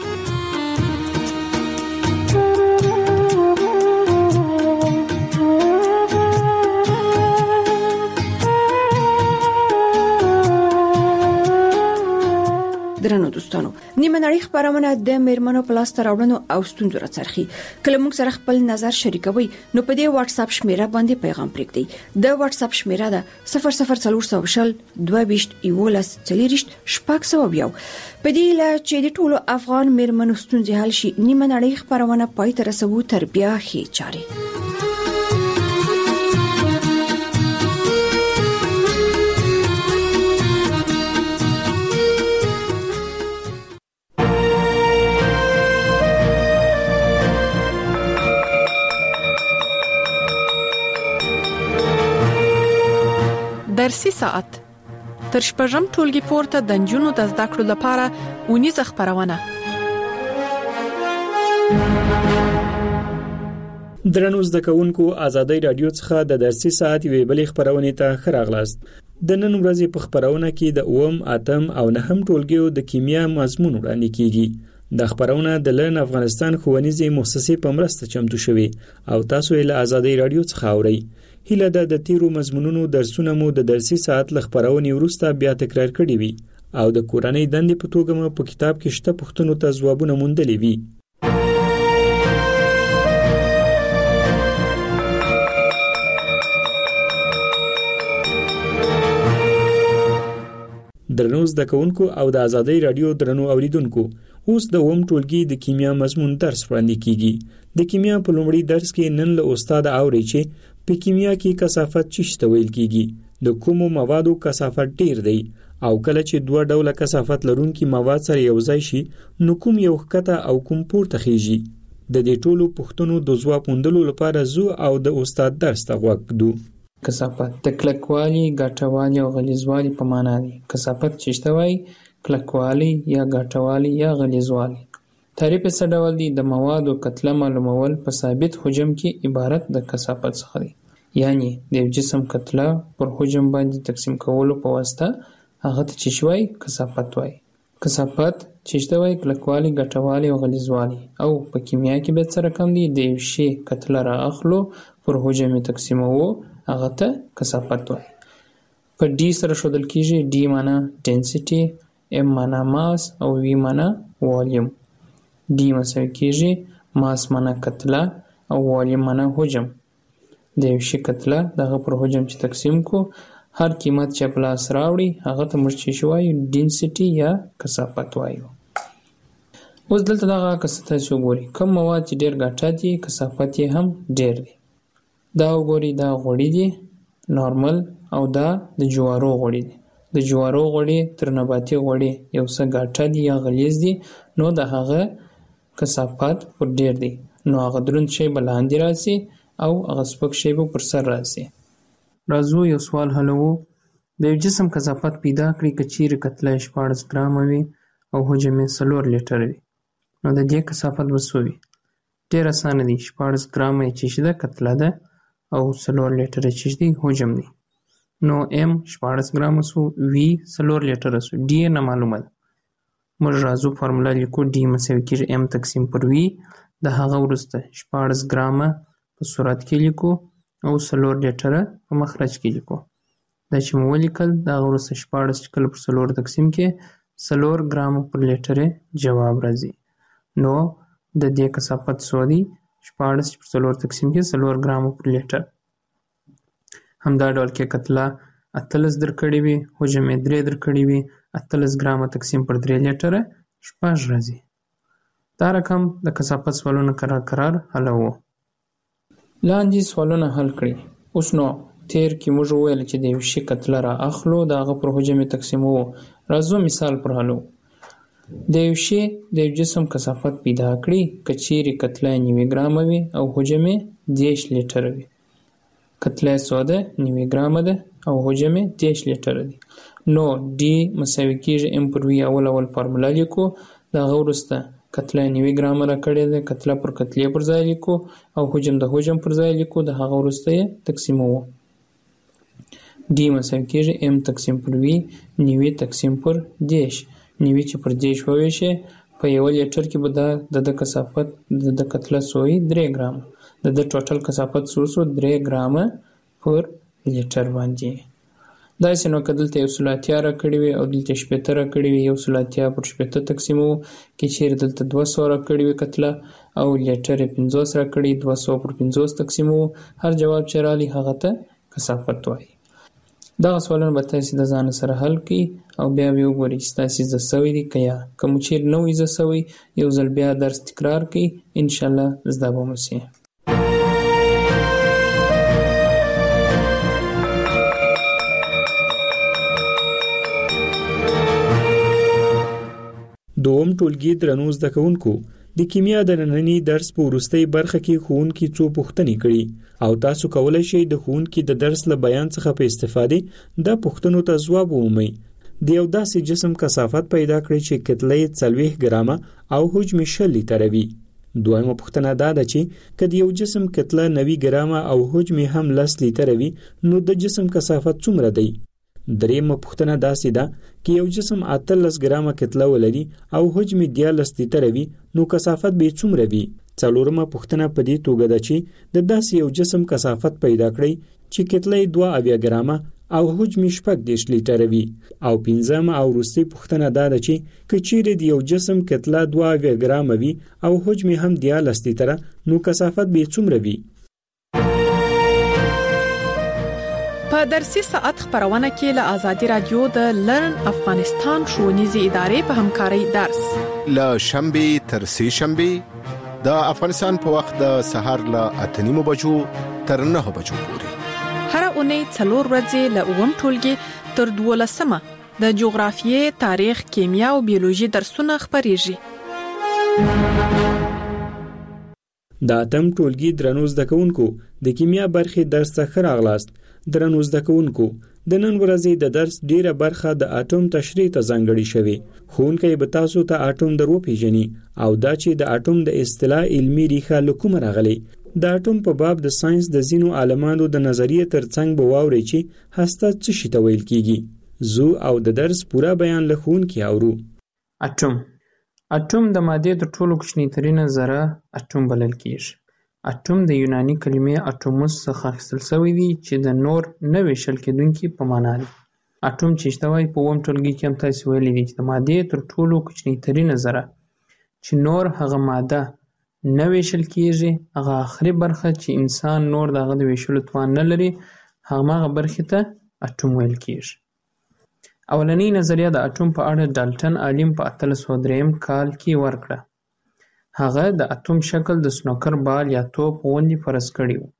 درنو دوستانو، نیمه نړۍ خبرونه د میرمنو په لاس راوړنو او ستونزو راڅرخي. کله موږ سره خپل نظر شریکوي نو په دې واتس اپ شمیره باندې پیغام پرېږدئ. د واتس اپ شمیره ده 00400 22 11 40 شپږ. په دې لا چې د ټولو افغان میرمنو ستونزې حل شي، نیمه نړۍ خبرونه پای ته رسوو تر بیا هي چاري. درسي ساعت تر شپږم ټولګي پورته د نجونو د زده کړو لپاره اونیزه خپرونه. درنو زده کوونکو، آزادۍ رادیو څخه د درسي ساعت یوې بلې خپرونې ته ښه راغلاست. د نن ورځې په خپرونه کې د 9م، 8م او 9م ټولګیو د کیمیا مضمون وړاندې کیږي. د خپرونه د لرن افغانستان ښوونیزې مؤسسې په مرسته چمتو شوې او تاسو یې له آزادۍ رادیو څخه اورئ. هیله ده د تیرو مضمونونو درسونه مو د درسي ساعت له خپرونې وروسته بیا تکرار کړي وي او د کورنۍ دندې په توګه مو په کتاب کې شته پوښتنو ته ځوابونه موندلي وي. درنو زده کوونکو او د آزادۍ رادیو درنو اوریدونکو، اوس د 9م ټولګي د کیمیا مضمون درس وړاندې کیږي. د کیمیا په لومړي درس کې نن له استاد اوري چې په کیمیا کې کثافت څه ویل کیږي، د کومو موادو کثافت ډیر دی او کله چې دوه ډوله کثافت لرونکي مواد سره یو ځای شي نو کوم یو ښکته او کوم پورته خيږي. د دې ټولو پوښتنو د ځواب موندلو لپاره زو او د استاد درس ته غوږ ږدو. کثافت د کلکوالي، ګټوالي او غلیظوالي په معنا دی. کثافت څه وایي؟ کلکوالي یا ګټوالي یا غلیظوالي. تعریف څه ډول دی؟ د موادو کتله معلومول په ثابت حجم کې عبارت د کثافت څخه دی. یعنی د یو جسم کتله پر حجم باندې تقسیم کولو په واسطه هغه ته څه وایي؟ کثافت وایي. کثافت څه وایي؟ کلکوالي، ګټوالي او غلیظوالي. او په کیمیا کې به څه رقم دی؟ د یو شی کتله را اخلو پر حجم تقسیموو هغه ته کثافت وایي. په ډي سره ښودل کیږي. ډي معنا ډنسټي، ام معنا ماس او وی معنا والیوم. ډي مساوي کیږي ماس معنا کتله او والیوم معنا حجم. د یو شي کتله دغه پر حجم چې تقسیم کو هر قیمت چې په لاس راوړي هغه ته موږ چې وایو ډنسټي یا کثافت وایو. اوس دلته دغه کثافت وګورئ. کوم مواد چې ډیر ګټه دي کثافت یې هم ډیر دی. دا وګورئ، دا غوړي دي نارمل او دا د جوارو غوړي دي. د جوارو غوړي تر نباتي غوړي یو څه ګټه دي یا غلیظ دي، نو د هغه کثافت پر ډیر دی. نو هغه دروند شی به لاندې راسي او هغه سپک شی به پر سر راسي. راځو یو سوال حلو. د یو جسم کثافت پیدا کړئ که چیرې کتله 14 ګرامه وي او حجم یې 4 لیټره وي، نو د دې کثافت به څه وي؟ ډېر اسانه دی. 14 ګرامه یې چې ده کتله ده او 4 لیټره چې دی حجم دی. نو ام 14 ګرامه سو، وی 4 لیټره سو، ډي نه معلومه ده. موږ راځو فارمولا لیکو. ډي مساوي کېږي ام تقسیم پر وی. د هغه وروسته 14 ګرامه په صورت کې لیکو او 4 لیټره په مخرج کې لیکو. دا چې مو ولیکل د هغه وروسته 14 کله پر 4 تقسیم کې 4 ګرامه پر لیټره جواب راځي. نو د دې کثافت څو دی؟ 14 پر 4 تقسیم کې 4 ګرامه پر لیټر. همدا ډول کې کتله 18 درکړې وي، حجم یې 3 درکړې وي، 18 ګرامه تقسیم پر 3 لیټره 6 راځي. دا رقم د کثافت سوالونه کرار حلوو. لاندې سوالونه حل کړئ. اوس نو تیر کې موږ وویل چې د یو شي کتله را اخلو د هغه پر حجم تقسیموو. راځو مثال پر حلو. د یو شي د یو جسم کثافت پیدا کړئ که چیرې کتله 9 ګرامه وي او حجم یې 10 لیټره وي. کتله څو ده؟ 9 ګرامه ده او حجم یې 10 لیټره دی. نو ډي مساوي کېږي ام پر وی. اول فارمولا لیکو. د هغه وروسته کتله 9 ګرامه راکړې ده، کتله پر کتلې پر ځای لیکو او حجم د حجم پر ځای لیکو. د هغه وروسته یې تقسیموو. ډي مساوي کېږي ام تقسیم پر وی 9 تقسیم پر 10. 9 چې پر 10 وویشي په یو لیټر کې به د کثافت د کتله سوی 3 ګرامه. د ټوټل کثافت سو 3 ګرامه پر لیټر باندې. داسې نو که دلته 180 راکړې وي او دلته 70 راکړې وي، 180 پر 70 تقسیموو. که چیرې دلته 200 راکړې وي کتله او لیټر 50 راکړې 200 پر 50 تقسیموو. هر جواب چې رالی هغه ته کثافت وایي. دغه سوالونه به تاسې د ځان سره حل کړئ او بیا به وګورئ چې تاسې زده سوي دي که یا. که مو چیرې نه وي زده سوي یو ځل بیا درس تکرار کړئ، انشاءالله زده به مو سي. دوم ټولګي درنو زده کوونکو، د کیمیا د نننی درس په وروستۍ برخه کې ښوونکي څو پوښتنې کړي او تاسو کولای شئ د ښوونکي د درس له بیان څخه په استفادې د پوښتنو ته ځواب ومومئ. د یو داسې جسم کثافت پیدا کړئ چې کتله یې 40 ګرامه او حجم 60 لیتره وي. دویمه پوښتنه دا ده چې که د یو جسم کتله 90 ګرامه او حجم هم 10 لیتره وي نو د جسم کثافت څومره دی؟ دریمه پوښتنه داسې ده چې یو جسم 18 ګرامه کتله ولري او حجم 14 لیتره وي نو کثافت به څومره وي؟ څلورمه پوښتنه په دې توګه ده چې د داسې یو جسم کثافت پیدا کړئ چې کتله 2 ګرامه او حجم 14 لیتره وي. او پنځمه او وروستۍ پوښتنه دا ده چې که چیرې د یو جسم کتله 2 ګرامه وي او حجم هم 14 لیتره نو کثافت به څومره وي؟ په درسي ساعت خبرونه کې له آزادي رادیو د لرن افغانستان ښوونیزې ادارې په همکارۍ درس له شنبه تر سه شنبه د افغانستان په وخت د سهار له 8:30 بجو تر 9 بجو پورې. هر اونۍ 4 ورځې له 9 ټولګي تر 12 د جغرافیې، تاریخ، کیمیا او بیولوژي درسونه خبريږي. د اتم ټولګي درنو زده کوونکو د کیمیا برخې درس ته راغلاست. درنو زده کوونکو د نن ورځې د درس ډیره برخه د اټوم تشریح ته ځانګړې شوې. ښوونکی به تاسو ته اټوم درو پیژني او دا چې د اټوم د اصطلاح علمي ریښه له کومه راغلي. د اټوم په باب د ساينس د ځینو عالمانو د نظریې ترڅنګ به واوري چې هسته څه شي ته ویل کیږي. زو او د درس پورا بیان له ښوونکي اورو. اټوم د مادې د ټولو کوچنیترینه ذره اټوم بلل کیږي. اټوم د یوناني کلمې اټوموس څخه اخیستل شوی دی چې د نور نه ویشل کېدونکي په معنا دی. اټوم چې شته وایي په 1 ټولګي کې هم تاسو ویلي دي چې د مادې تر ټولو کوچنیترینه ذره چې نور هغه ماده نه ویشل کیږي، هغه آخري برخه چې انسان نور دغه د ویشلو توان نه لري، هغه برخه ته اټوم ویل کیږي. اولنی نظریه د اټوم په اړه ډالټن عالم په 1803 کال کې ورکړه. هغه د اټوم شکل د سنوکر بال یا توپ غوندې فرض کړی و.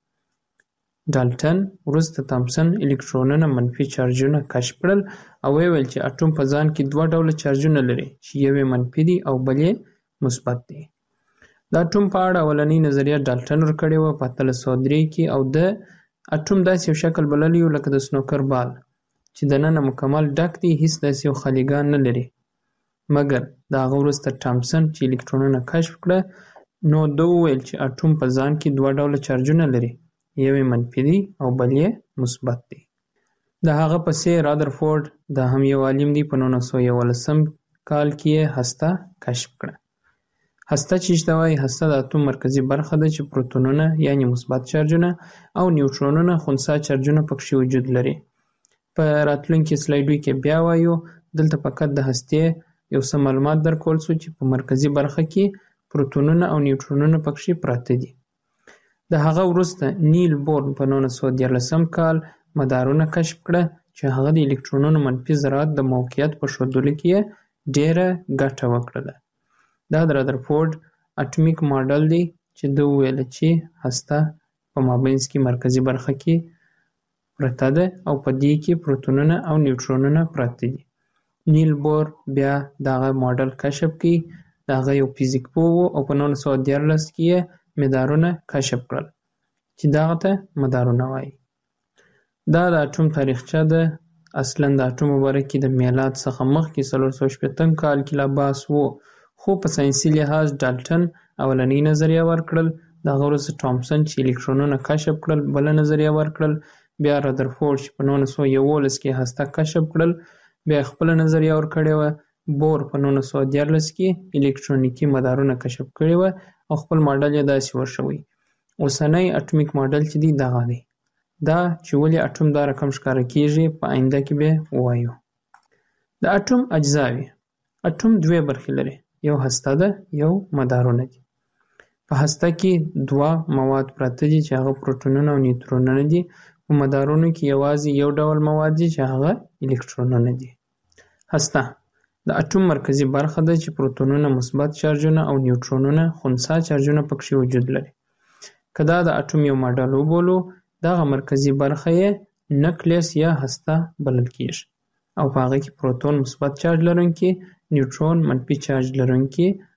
ډالټن وروسته تامسن الکترونونه منفي چارجونه کشف کړل او ویل چې اټوم په ځان کې 2 ډوله چارجونه لري چې یو یې منفي دی او بل یې مثبت دی. د اټوم په اړه اولنی نظریه ډالټن ورکړې و په 1803 کې او د اټوم داسې یو شکل بللی و لکه د سنوکر بال چې دننه مکمل ډک دی، هیڅ داسې یو خالیګان نه لري. مګر د هغه وروسته تامسن چې الکترونونه کشف کړه نو دوی وویل چې اټوم په ځان کې 2 ډوله چارجونه لري، یو یې منفي دی او بل یې مثبت دی. د هغه پسې رادرفورد د هم یو عالم دی په 1911 کال کې هسته کشف کړه. هسته چې شته وایي هسته د اټوم مرکزي برخه ده چې پروتونونه یعنی مثبت چارجونه او نیوټرونونه خنثی چارجونه پکې وجود لري. په راتلونکي سلایډو کې بیا وایو دلته فقط د هستې یو څه معلومات درکول شو چې په مرکزي برخه کې پروتونونه او نیوټرونونه پکې پراته دي. د هغه وروسته نیل بور په 1913 کال مدارونه کشف کړه چې هغه د الکترونونو منفي ذرات د موقعیت په ښودلو کې ډیره ګټه وکړه. دا د رادرفورد اټومیک ماډل دی چې دوی ویل چې هسته په مابینځ کې مرکزي برخه کې پرته ده او په دې کې پروتونونه او نیوټرونونه پراته دي. نیل بور بیا دغه ماډل کشف کړي. دغه یو فزیک پوه او په 1913 کې مدارونه کشف کړل چې دغه ته مدارونه وایي. دا د اټوم تاریخچه ده. اصلا د اټوم مبارک کې د میلاد څخه مخکې 415 کال کې لا بحث و، خو په ساینسي لحاظ ډالټن اولنی نظریه ورکړل. دغه وروسته تامسن چې الکترونونه کشف کړل بل نظریه ورکړل. بیا رادرفورد چې په 1911 کې هسته کشف کړل بیا خپل نظریه ورکړې و. بور په 1913 کې الکترونیکی مدارونه کشف کړي و او خپل ماډل یې داسې ورشوی. اوسنی اټومیک ماډل چې دی دغه دی. دا چې ولې اټوم دا رقم ښکاره کیږي په آینده کې به ووایو. د اټوم اجزاوې. اټوم 2 برخې لري، یو هسته ده یو مدارونه دي. په هسته کې 2 مواد پراته دي چې هغه پروتونونه او نیوټرونونه دي. په مدارونو کې یوازې یو ډول مواد دي چې هغه الکترونونه دي. هسته د اټوم مرکزي برخه ده چې پروتونونه مثبت چارجونه او نیوټرونونه خنثی چارجونه پکې وجود لري. که دا د اټوم یو ماډل وبولو دغه مرکزي برخه یې نکلیس یا هسته بلل کیږي او په هغه کې پروتون مثبت چارج لرونکي، نیوټرون منفي چارج لرونکي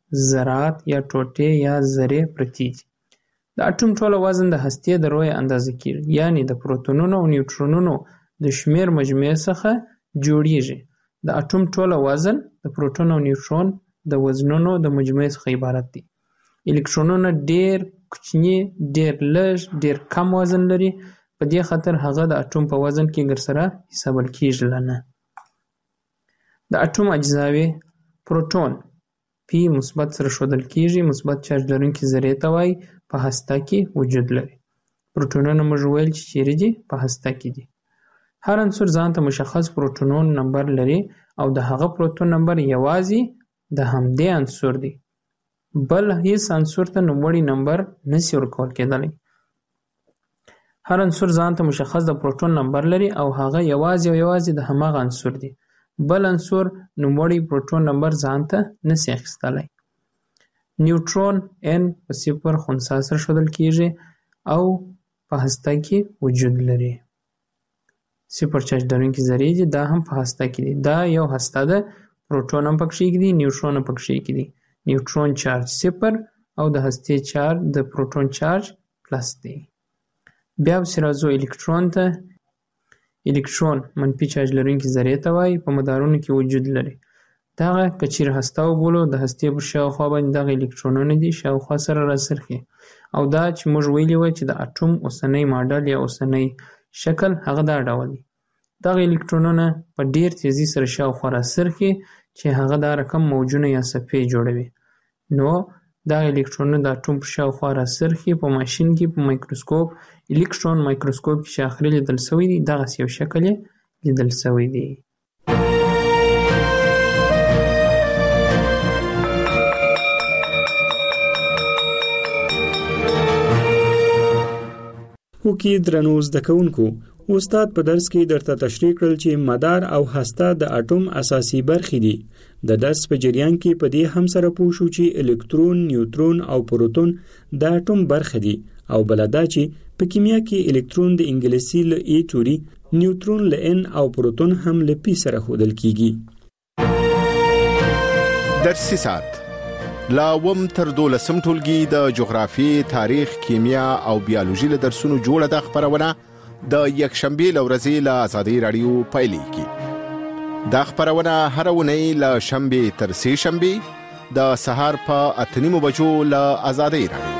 ذرات یا ټوټې یا ذرې پرتې دي. د اټوم ټوله وزن د هستې د رویې اندازه کېږي، یعنی د پروتونونو او نیوټرونونو د شمیر مجموعې څخه جوړیږي. د اټوم ټوله وزن د پروټون او نیوټرون د وزنونو د مجموعې څخه عبارت دی. الکترونونه ډیر کوچني، ډیر لږ، ډیر کم وزن لري، په دې خاطر هغه د اټوم په وزن کې ګرسره حسابل کېږي نه. د اټوم اجزاوي پروټون پی مثبت سره ښودل کېږي، مثبت چارج لرونکي ذرې ته وایي، په هسته کې وجود لري. پروټونونه موږ ویل چې چیرې دي؟ په هسته کې دي. هر عنصر ځان ته مشخص پروټونون نمبر لري او د هغه پروټون نمبر یوازې د همدې عنصر دی، بل هیڅ عنصر ته نوموړی نمبر نشي ورکول کېدلی. هر عنصر ځان ته مشخص د پروټون نمبر لري او هغه یوازې د هماغه عنصر دی، بل عنصر نوموړی پروټون نمبر ځان ته نشي اخیستلی. نیوټرون n په 0 خنثی سره ښودل کېږي او په هسته کې وجود لري. 0 چارج لرونکي ذرې دي، دا هم په هسته کې دي. دا یو هسته ده، پروټون هم پکښې کې دي، نیوټرون هم پکښې کې دي. نیوټرون چارج 0 او د هستې چارج د پروټون چارج پلس دی. بیا پسې راځو الکترون ته. الکترون منفي چارج لرونکي ذرې ته وایي، په مدارونو کې وجود لري. دغه که چیرې هسته وبولو، د هستې پر شاوخوا باندې دغه الکترونونه دي شاوخوا سره راڅرخي، او دا چې موږ ویلي وای چې د اټوم اوسنی ماډل یا اوسنی شکل هغه دا ډول دی. دغه الکترونونه په ډیر تیزی سره شاوخوا راڅرخي چې هغه دا رقم موجونه یا صفحې جوړوي. نو دغه الکترونونه د اټوم پر شاوخوا راڅرخي، په ماشین کې په مایکروسکوپ الکترون مایکروسکوپ کې چې اخري لیدل شوی دی دغسې یو شکل یې لیدل شوی دی. وکي درنو زده کوونکو، استاد په درس کې درته تشریح کړل چې مدار او هسته د اټوم اساسي برخې دي. د درس په جریان کې په دې هم سره پوه شو چې الکترون، نیوټرون او پروټون د اټوم برخې دي، او بلدا چې په کیمیا کې الکترون د انګلیسي له ای توري، نیوټرون له ان او پروټون هم له پی سره ښودل کیږي. درسي ساعت لا وم تر 12 ټولګي د جغرافي، تاریخ، کیمیا او بیولوژي له درسونو جوړه د خبرونه د یکشنبه لورځي له آزادۍ رادیو پایلیږي. دا خبرونه هر ونې له شنبه تر سه شنبه د سهار په 8:30 بجو له آزادۍ رادیو.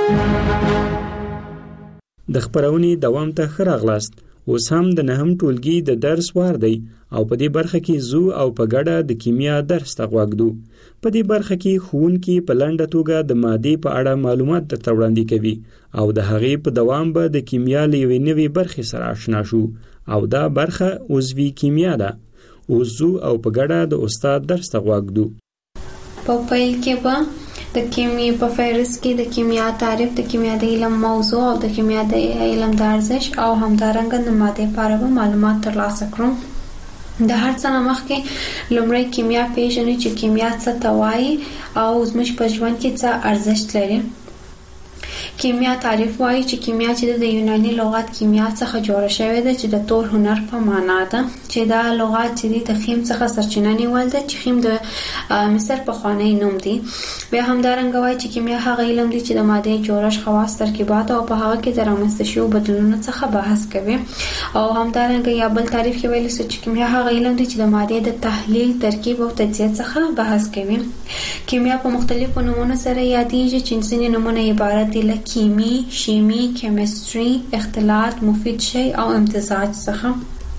د خبرونې دوام ته خراغلاست. اوس هم د نهم ټولګي د درس وار دی او په دې برخه کې زو او په ګډه د کیمیا درس تغواګدو. په دې برخه کې ښوونکي په لنډه توګه د مادې په اړه معلومات درته وړاندې کوي او د هغې په دوام به د کیمیا له یوې نوې برخې سره آشنا شو او دا برخه عضوي کیمیا ده. اوس زو او په ګډه د استاد درس تغواګدو. په پیل کې به د کیمیا په فهرست کې د کیمیا تعریف، د کیمیا د علم موضوع او د کیمیا د علم د ارزښت او همدارنګه د مادې په اړه معلومات ترلاسه کړو. د هر څه نه مخکې لومړی کیمیا پیژنو چې کیمیا څه ته وایي او زموږ په ژوند کې څه ارزښت لري. کیمیا تعریف وایي چې کیمیا چې د یوناني لغت کیمیا څخه جوړه شوې ده چې د تور هنر په معنا ده، چې دا لغت چې د خیم څخه سرچینه نیول ده چې خیم د مصر پخوانی نوم دی. بیا همدارنګه وایي چې کیمیا هغه علم دی چې د مادې جوړښت، خواص، ترکیبات او په هغه کې د رامنځته شویو بدلونونو څخه بحث کوي. او همدارنګه یا بل تعریف کې ویل چې کیمیا هغه علم دی چې د مادې د تحلیل، ترکیب او تجزیه څخه بحث کوي. کیمیا په مختلفو نومونو سره یادېږي چې ځینې نومونه عبارت دي له کیمی، شیمی، کیمستري، اختلاط، مفید شی او امتزاج څخه.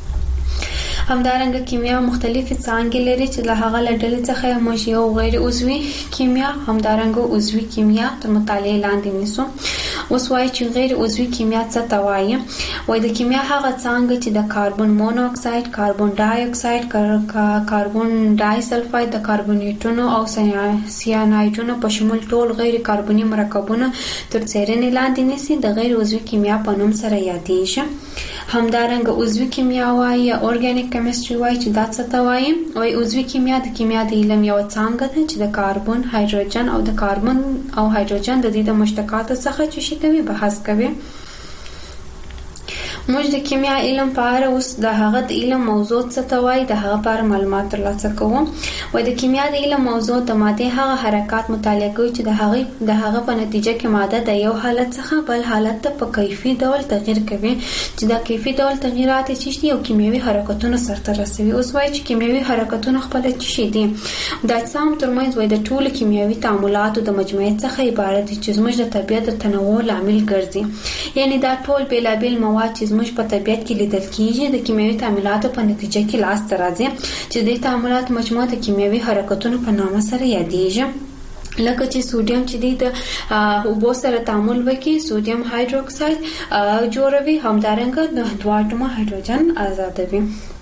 همدارنګه کیمیا مختلفې څانګې لري چې له هغه له ډلې څخه موږ یو غیر عضوي کیمیا، همدارنګه عضوي کیمیا تر مطالعې لاندې نیسو. اوس وایي چې غیر عضوي کیمیا څه ته وایي؟ وایي د کیمیا هغه څانګه چې د کاربن مونوکساید، کاربن ډای اکساید، کاربن ډای سلفاید، د کاربونیټونو او سیانایډونو په شمول ټول غیر کاربني مرکبونه تر څیړنې لاندې نیسي، د غیر عضوي کیمیا په نوم سره یادېږي. همدارنګه عضوي کیمیا وایي یا اورګانیک کیمستري وایي چې دا څه ته وایي؟ وایي عضوي کیمیا د کیمیا د علم یو څانګه ده چې د کاربن، هایدروجن او د کاربن او هایدروجن د دې د مشتقاتو څخه چې کوي بحث کوي. موږ د کیمیا علم په اړه اوس د هغه د علم موضوع څه ته وایي د هغه په اړه معلومات ترلاسه کوو. و د کیمیا د علم موضوع د ماده هغه حرکات مطالعه کوي چې د هغه په نتیجه کې ماده د یو حالت څخه بل حالت ته په کیفي ډول تغییر کوي چې دا کیفي ډول تغیرات چې یو کیمیاوي حرکتونه سرته رسوي. اوس وایي چې کیمیاوي حرکتونه خپل چی دي د اجسام ترمنځ وایي د ټولو کیمیاوي تعاملاتو د مجموعې څخه عبارت دي چې زموږ د طبیعت د تنوع لامل ګرځي. یعنی دا ټول بیلابیل مواد چې زموږ په طبیعت کې لیدل کیږي د کیمیاوي تعاملاتو په نتیجه کې لاس ته راځي چې د تعاملات مجموعه د کیمیاوي حرکتونو په نامه سره یادېږي. لکه چې سوډیم چې د اوبو سره تعامل وکړي سوډیم هایدروکساید جوړوي همدارنګه د دوه اتومه هایدروجن آزادوي.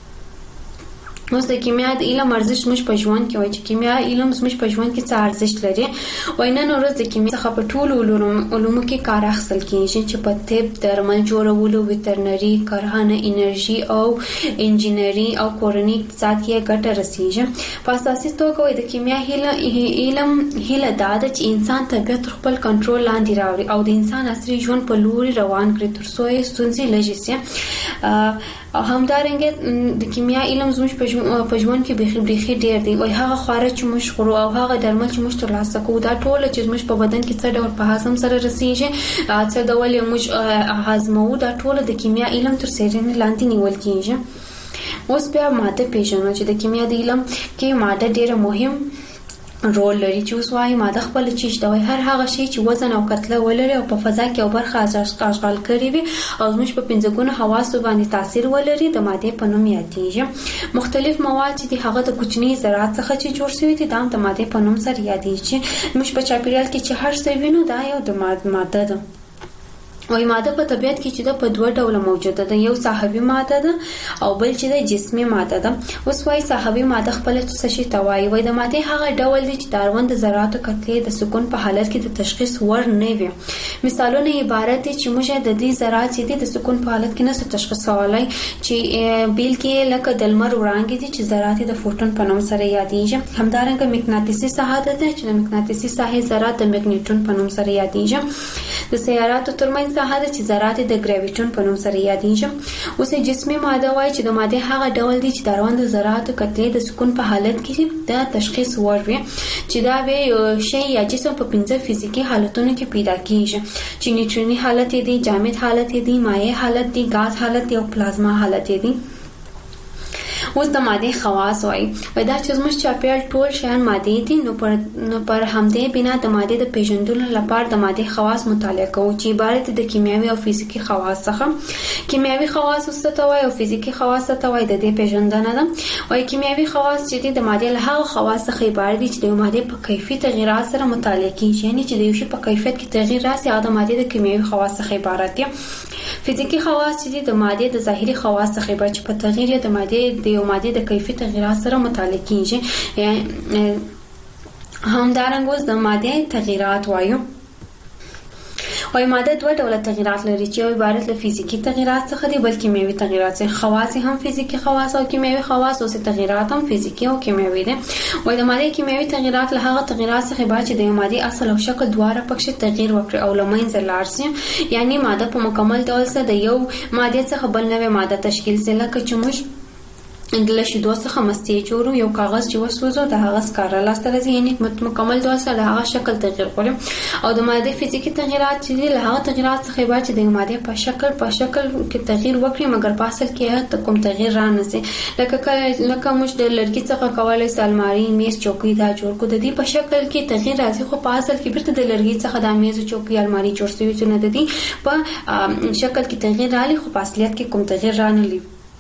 اوس د کیمیا د علم ارزښت موږ په ژوند کې وایي چې کیمیا علم موږ په ژوند کې څه ارزښت لري. وای نن ورځ د کیمیا څخه په ټولو علومو کې کار اخیستل کیږي چې په طب، درمل جوړولو، ویټرنري، کرهڼه، انرژي او انجینری او کورنۍ اقتصاد کې ګټه رسیږي. په اساسي توګه وایي د کیمیا علم هیله دا ده چې انسان طبیعت خپل کنټرول لاندې راوړي او د انسان عصري ژوند په لوري روان کړي تر څو یې ستونزې لږې شي. همدارنګه د کیمیا علم زموږ په ژوند کې بيخي ډېر دی. وای هغه خواړه چې موږ خورو او هغه درمل چې موږ ترلاسه کوو دا ټول چې موږ په بدن کې څه ډول په هضم سره رسیږي څه ډول موږ هضمو دا ټول د کیمیا علم تر څیړنې لاندې نیول کیږي. اوس بیا ماده پیژنو چې د کیمیا د علم کې ماده ډېر مهم رول لري چې اوس وايي ماده خپل چیش دا وای هر هغه شی چې وزن او کتله ولري او په فضا کې او برخه اشغال کړي وي او زموږ په پنځګونو حواسو باندې تاثیر ولري د ماده په نوم یادېږي. مختلف مواد چې هغه د کوچني ذرات څخه چې جوړ شوی دي دا د ماده په نوم سره یادېږي. موږ په چاپیریال کې چې هر څه وینو دا یو د ماده ده. وای ماده په طبیعت کې چې د په دوه ډول موجوده ده یو صحوي ماده ده او بل چې د جسمي ماده ده. اوس وای صحوي ماده خپل څه شي توای وای د ماده هغه ډول دي چې د اړوند ذراتو کتلې د سکون په حالت کې د تشخیص ور نه وي. مثالونه عبارت دي چې موږ د دې ذرات چې د سکون په حالت کې نه تشخیصولای چې بیل کې لکه د لمر وړانګې دي چې ذرات د فوټون په نوم سره یادېږي. همدارنګه مغناطیسي ساحه ده چې د مغناطیسي ساحې ذرات د مګنیټون په نوم سره یادېږي. د سیاراتو ترمنځ ساحه ده چې ذرات د ګریویټون په نوم سره یادېږي. اوس جسمي ماده وایي چې د ماده هغه ډول دي چې د اړوند ذراتو کتلې د سکون په حالت کې د تشخیص ور وي چې دا به شی یا جسم په 15 فزیکی حالتونو کې پیدا کیږي چې نیوټروني حالت دي، جامد حالت دي، مایع حالت دي، غاز حالت دي او پلازما حالت دي. اوس د ماده خواص وایي دا چې زموږ چاپیریال ټول شیان ماده دي نو پر همدې بنا د ماده د پیژندلو لپاره د ماده خواص مطالعه کوو چې عبارت د کیمیاوي او فزیکی خواص څخه. کیمیاوي خواص څه ته وایي او فزیکی خواص څه ته وایي د دې پیژندنه ده. وایي کیمیاوي خواص چې د ماده له هغه خواص څخه عبارت دي چې د ماده په کیفیت تغیرات سره مطالعه کیږي یعنی چې د یو شی په کیفیت کې تغییر راسي هغه د ماده د کیمیاوي خواص څخه عبارت دي. فزیکی خواص چې د ماده د ظاهري خواص څخه عبارت چې په تغییر د ماده د کیفیت تغیرات سره مطالعه کیږي. همدارنګه د ماده تغیرات وایو. وای ماده دوه ډول تغیرات لري چې یو عبارت له فزیکی تغیرات څخه دي بلکې کیمیاوي تغیرات څخه. خواص هم فزیکی خواص او کیمیاوي خواص او تغیرات هم فزیکی او کیمیاوي دي. وای د ماده کیمیاوي تغیرات له هغه تغیرات څخه عبارت چې د ماده اصل او شکل دواړه پکې تغییر وکړي او لمنځه لاړ شي یعنی ماده په مکمل ډول سره د یو ماده څخه بل نوې ماده تشکیل شي. لکه چې موږ د شیدو څخه مستې جوړو یو کاغذ چې وسوځو د هغه سکاره لاسته راځي یعنی مکمل ډول سره د هغه شکل تغییر کړي. او د ماده فزیکی تغیرات چې له هغه تغیرات څخه عبارت چې د ماده په شکل کې تغییر وکړي مګر په اصل کې کوم تغییر را نه شي. لکه موږ د لرګي څخه کولای شو الماری، میز، چوکۍ دا جوړ کړو د دې په شکل کې تغییر راځي خو په اصل کې بیرته د لرګي څخه د میز، چوکۍ، الماری جوړ شوی چې نه د دې په شکل کې تغییر راځي خو په اصلیت کې کوم تغییر را نه لري.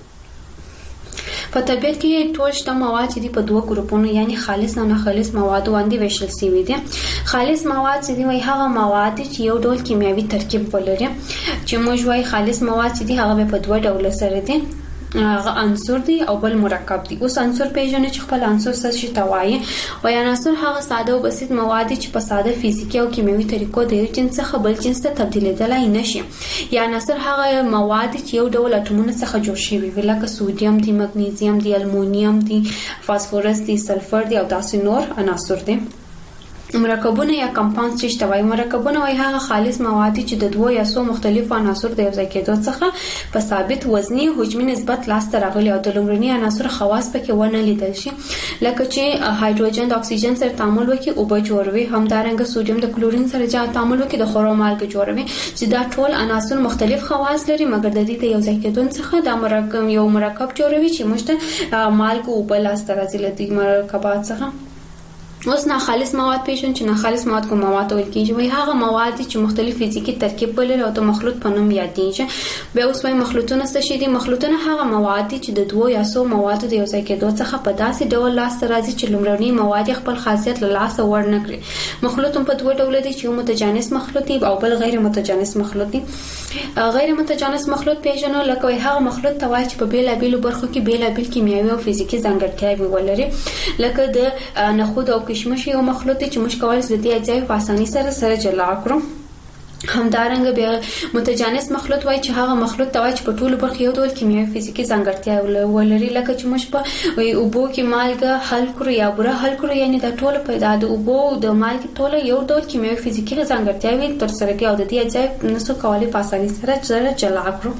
په طبیعت کې ټول شته مواد چې په دوه ګروپونو یعنی خالص او ناخالص مواد باندې ویشل شوي دي. خالص مواد چې وایي هغه مواد چې یو ډول کیمیاوي ترکیب ولري چې موږ وایي خالص مواد چې هغه په دوه ډول سره دي هغه عنصر دی او بل مرکب دی. اوس عنصر پیژنې چې خپل عنصر څه شي توایي وایي عنصر هغه ساده او بسيط مواد چې په ساده فزیکی او کیمیاوي طریقو د یو جنس څخه بل جنس ته تبدیلېدلای نشي. یا عنصر هغه مواد چې یو ډول اټومونو څخه جوړ شوي وي لکه سوډیم دی، مګنیزیم دی، المونیم دی، فاسفورس دی، سلفر دی او داسې نور عناصر دي. مرکبونه یا کمپاوند څه شته وای. مرکبونه وای هغه خالص مواد چې د دوه یا څو مختلفو عناصر د یو ځای کېدو څخه په ثابت وزني حجمي نسبت لاسته راغلي او د لومړني عناصر خواص پکې ونه لیدل شي، لکه چې هایدروجن د اکسیجن سره تعامل وکړي او به جوړوي، همدارنګه سوډیم د کلورین سره تعامل وکړي د خورو مالګه جوړوي، چې دا ټول عناصر مختلف خواص لري مګر د دې د یو ځای کېدو څخه دا مرکب جوړوي چې موږ ته مالګه او بل لاسته راځي له دې مرکبات څخه. اوس نه خالص مواد پیژن چې نه خالص مواد کوم مواد ویل کیږي، وای هغه مواد چې مختلف فزیکی ترکیب لري او د مخلوط په نوم یادېږي. بیا اوس وای مخلوطونه څه شي دي؟ مخلوطونه هغه مواد چې د دوه یا څو موادو د یو ځای کېدو څخه په داسې ډول لاسته راځي چې لومړني مواد خپل خاصیت له لاسه ور نه کړي. مخلوط په دوه ډول دي چې متجانس مخلوط دي او بل غیر متجانس مخلوط دي. غیر متجانس مخلوط پیژنو لکه وای هغه مخلوط ته وای چې په بیلابیلو برخو کې بیلابیل کیمیاوي او فزیکی ځانګړتیاوې ولري، لکه د نخود او کشمش یو مخلوط چې موږ کولی شو د دې اجزاوې په اسانۍ سره جلا کړو. همدارنګه بیا متجانس مخلوط وای چې هغه مخلوط ته وای چې په ټولو برخو یو ډول کیمیاوي فزیکی ځانګړتیا ولري، لکه چې موږ په اوبو کې مالګه حل کړو یا بوره حل کړو، یعنی دا ټول پیدا د اوبو د مالګې ټول یو ډول کیمیاوي فزیکی ځانګړتیاوې تر سره کوي او د دې اجزاوې نسو کولی په اسانۍ سره جلا کړو.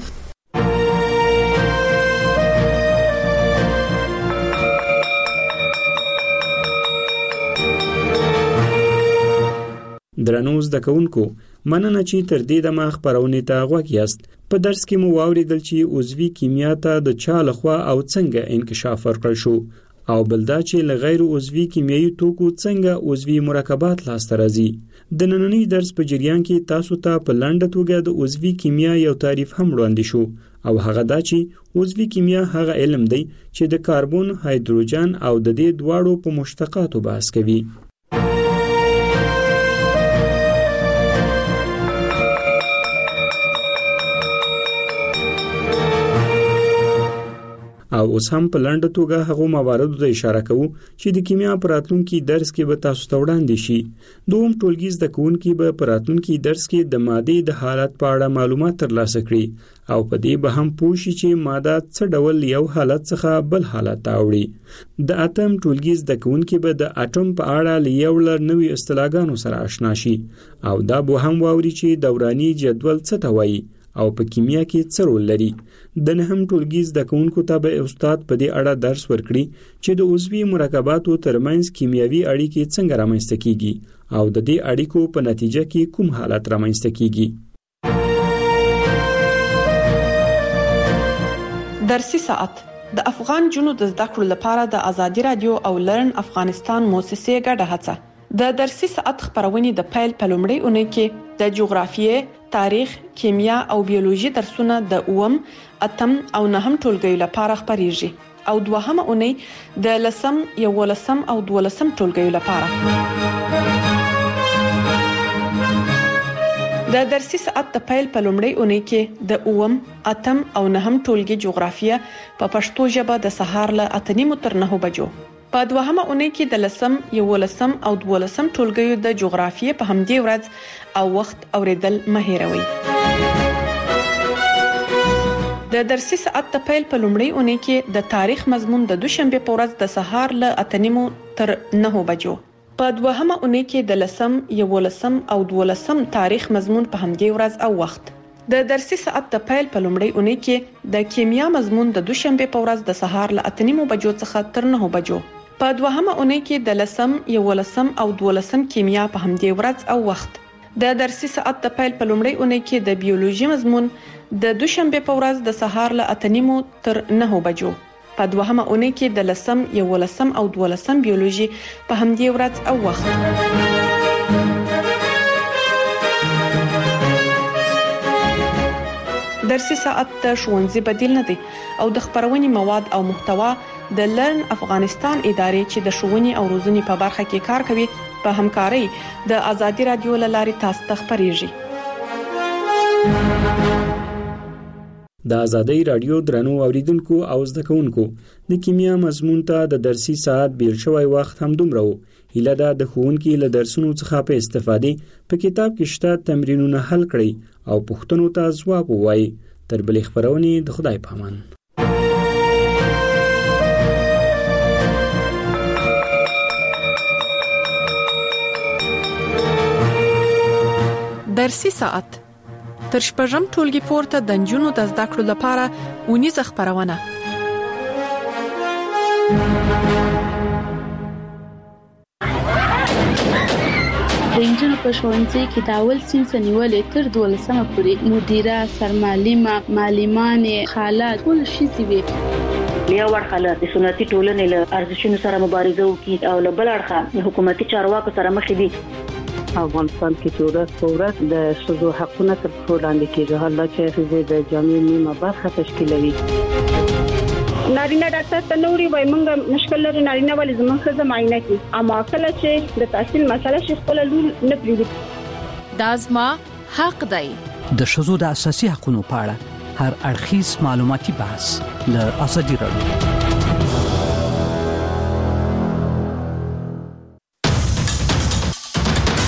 درنو زده کوونکو، مننه چې تر دې دمه خبرونه ته غوږ یاست. په درس کې مو واوریدل چې عضوي کیمیا ته د چا لخوا او څنګه انکشاف ورکړل شو، او بل دا چې له غیر عضوي کیمیاوي توکو څنګه عضوي مرکبات لاسته راځي. د نننی درس په جریان کې تاسو ته په لنډه توګه د عضوي کیمیا یو تعریف هم وړاندې شو، او هغه دا چې عضوي کیمیا هغه علم دی چې د کاربن، هایدروجن او د دې دواړو په مشتقاتو بحث کوي. او اوس هم په لنډه توګه هغه مواردو ته اشاره کوو چې د کیمیا په راتلونکي درس کې به تاسو ته وړاندې شي. دوم ټولګي زده کوونکي به په راتلونکي درس کې د مادې د حالت په اړه معلومات ترلاسه کړي او په دې به هم پوه شي چې ماده څه ډول یو حالت څخه بل حالت ته اوړي. د اتم ټولګي زده کوونکي به د اټوم په اړه لیوړ نوې اصطلاحګانو سره آشنا شي او دا به هم واوري چې دوراني جدول څه ته وایي او په کیمیا کې څه رول لري. د نهم ټولګي زده کوونکو ته به استاد په دې اړه درس ورکړي چې د عضوي مرکباتو ترمنځ کیمیاوي اړیکې څنګه رامنځته کیږي او د دې اړیکو په نتیجه کې کوم حالت رامنځته کیږي. درسي ساعت د افغان جنو د زده کړو لپاره د ازادي رادیو او لرن افغانستان موسسې ګډه هڅه. د درسي ساعت خبرونه د پیل په لومړۍ اونۍ کې د جغرافیې، تاریخ، کیمیا او بیولوژي درسونه د 8م، 8م او 9م ټولګیو لپاره خبريږي او دوهمه اونۍ د 10م، 11م او 12م ټولګیو لپاره. د درسي ساعت د پیل په لومړۍ اونۍ کې د 8م، 8م او 9م ټولګي جغرافیه په پښتو ژبه د سهار له 8:30 تر 9 بجو. په دوهمه اونۍ کې د 10م، 11م او 12م ټولګیو د جغرافیې په همدې ورځ او وخت اوریدل مه هېروئ. د درسي ساعت د پیل په لومړۍ اونۍ کې د تاریخ مضمون د دوشنبه په ورځ د سهار له 8:30 تر 9 بجو. په دوهمه اونۍ کې د 10م، 11م او 12م تاریخ مضمون په همدې ورځ او وخت. د درسي ساعت د پیل په لومړۍ اونۍ کې د کیمیا مضمون د دوشنبه په ورځ د سهار له 8:30 بجو څخه تر 9 بجو. په دوهمه اونۍ کې د 10م، 11م او 12م کیمیا په همدې ورځ او وخت. د درسي ساعت د پیل په لومړۍ اونۍ کې د بیولوژي مضمون د دوشنبه په ورځ د سهار له 8:30 تر 9 بجو. په دوهمه اونۍ کې د 10م، 11م او 12م بیولوژي په همدې ورځ او وخت. درسي ساعت د ښوونځي بدیل نه دی او د خبرونې مواد او محتوا د لرن افغانستان ادارې چې د ښوونې او روزنې په برخه کې کار کوي په همکارۍ د ازادي رادیو له لارې تاسو ته خبريږي. د ازادي رادیو درنو اوریدونکو او زده کوونکو د کیمیا مضمون ته د درسي ساعت بیل شوی وخت هم دومره وو. هیله ده د ښوونکي له درسونو څخه په استفادې په کتاب کې شته تمرینونه حل کړئ او پوښتنو ته ځواب ووایئ. تر بلې خبرونې د خدای په امان. درسي ساعت تر شپږم ټولګي پورته د نجونو د زده کړو لپاره اونیزه خبرونه. د انجنونو په ښوونځي کې د اول صنف نیولې تر 12مه پورې مدیره، سرمعلمه، معلمانې، خاله ټول شي وي. یو ورخه د سنتي ټولنې له ارزښتونو سره مبارزه وکړي او له بل اړخه د حکومتي چارواکو سره مخ دي. افغانستان کې چې ورځ په ورځ د ښځو حقونه تر پښو لاندې کېږي، حالات چې ښځې د جامعې نیمه برخه تشکیلوي. نارینه ډاکټر ته نوري وای مونږ مشکل لري، نارینه ولې زموږ ښځه معاینه کوي، اما کله چې د تحصیل مسله شي خپل لور نه پریږدي. دا زما حق دی. د ښځو د اساسي حقوقو په اړه هر اړخیز معلوماتي بحث له ازادي راډیو.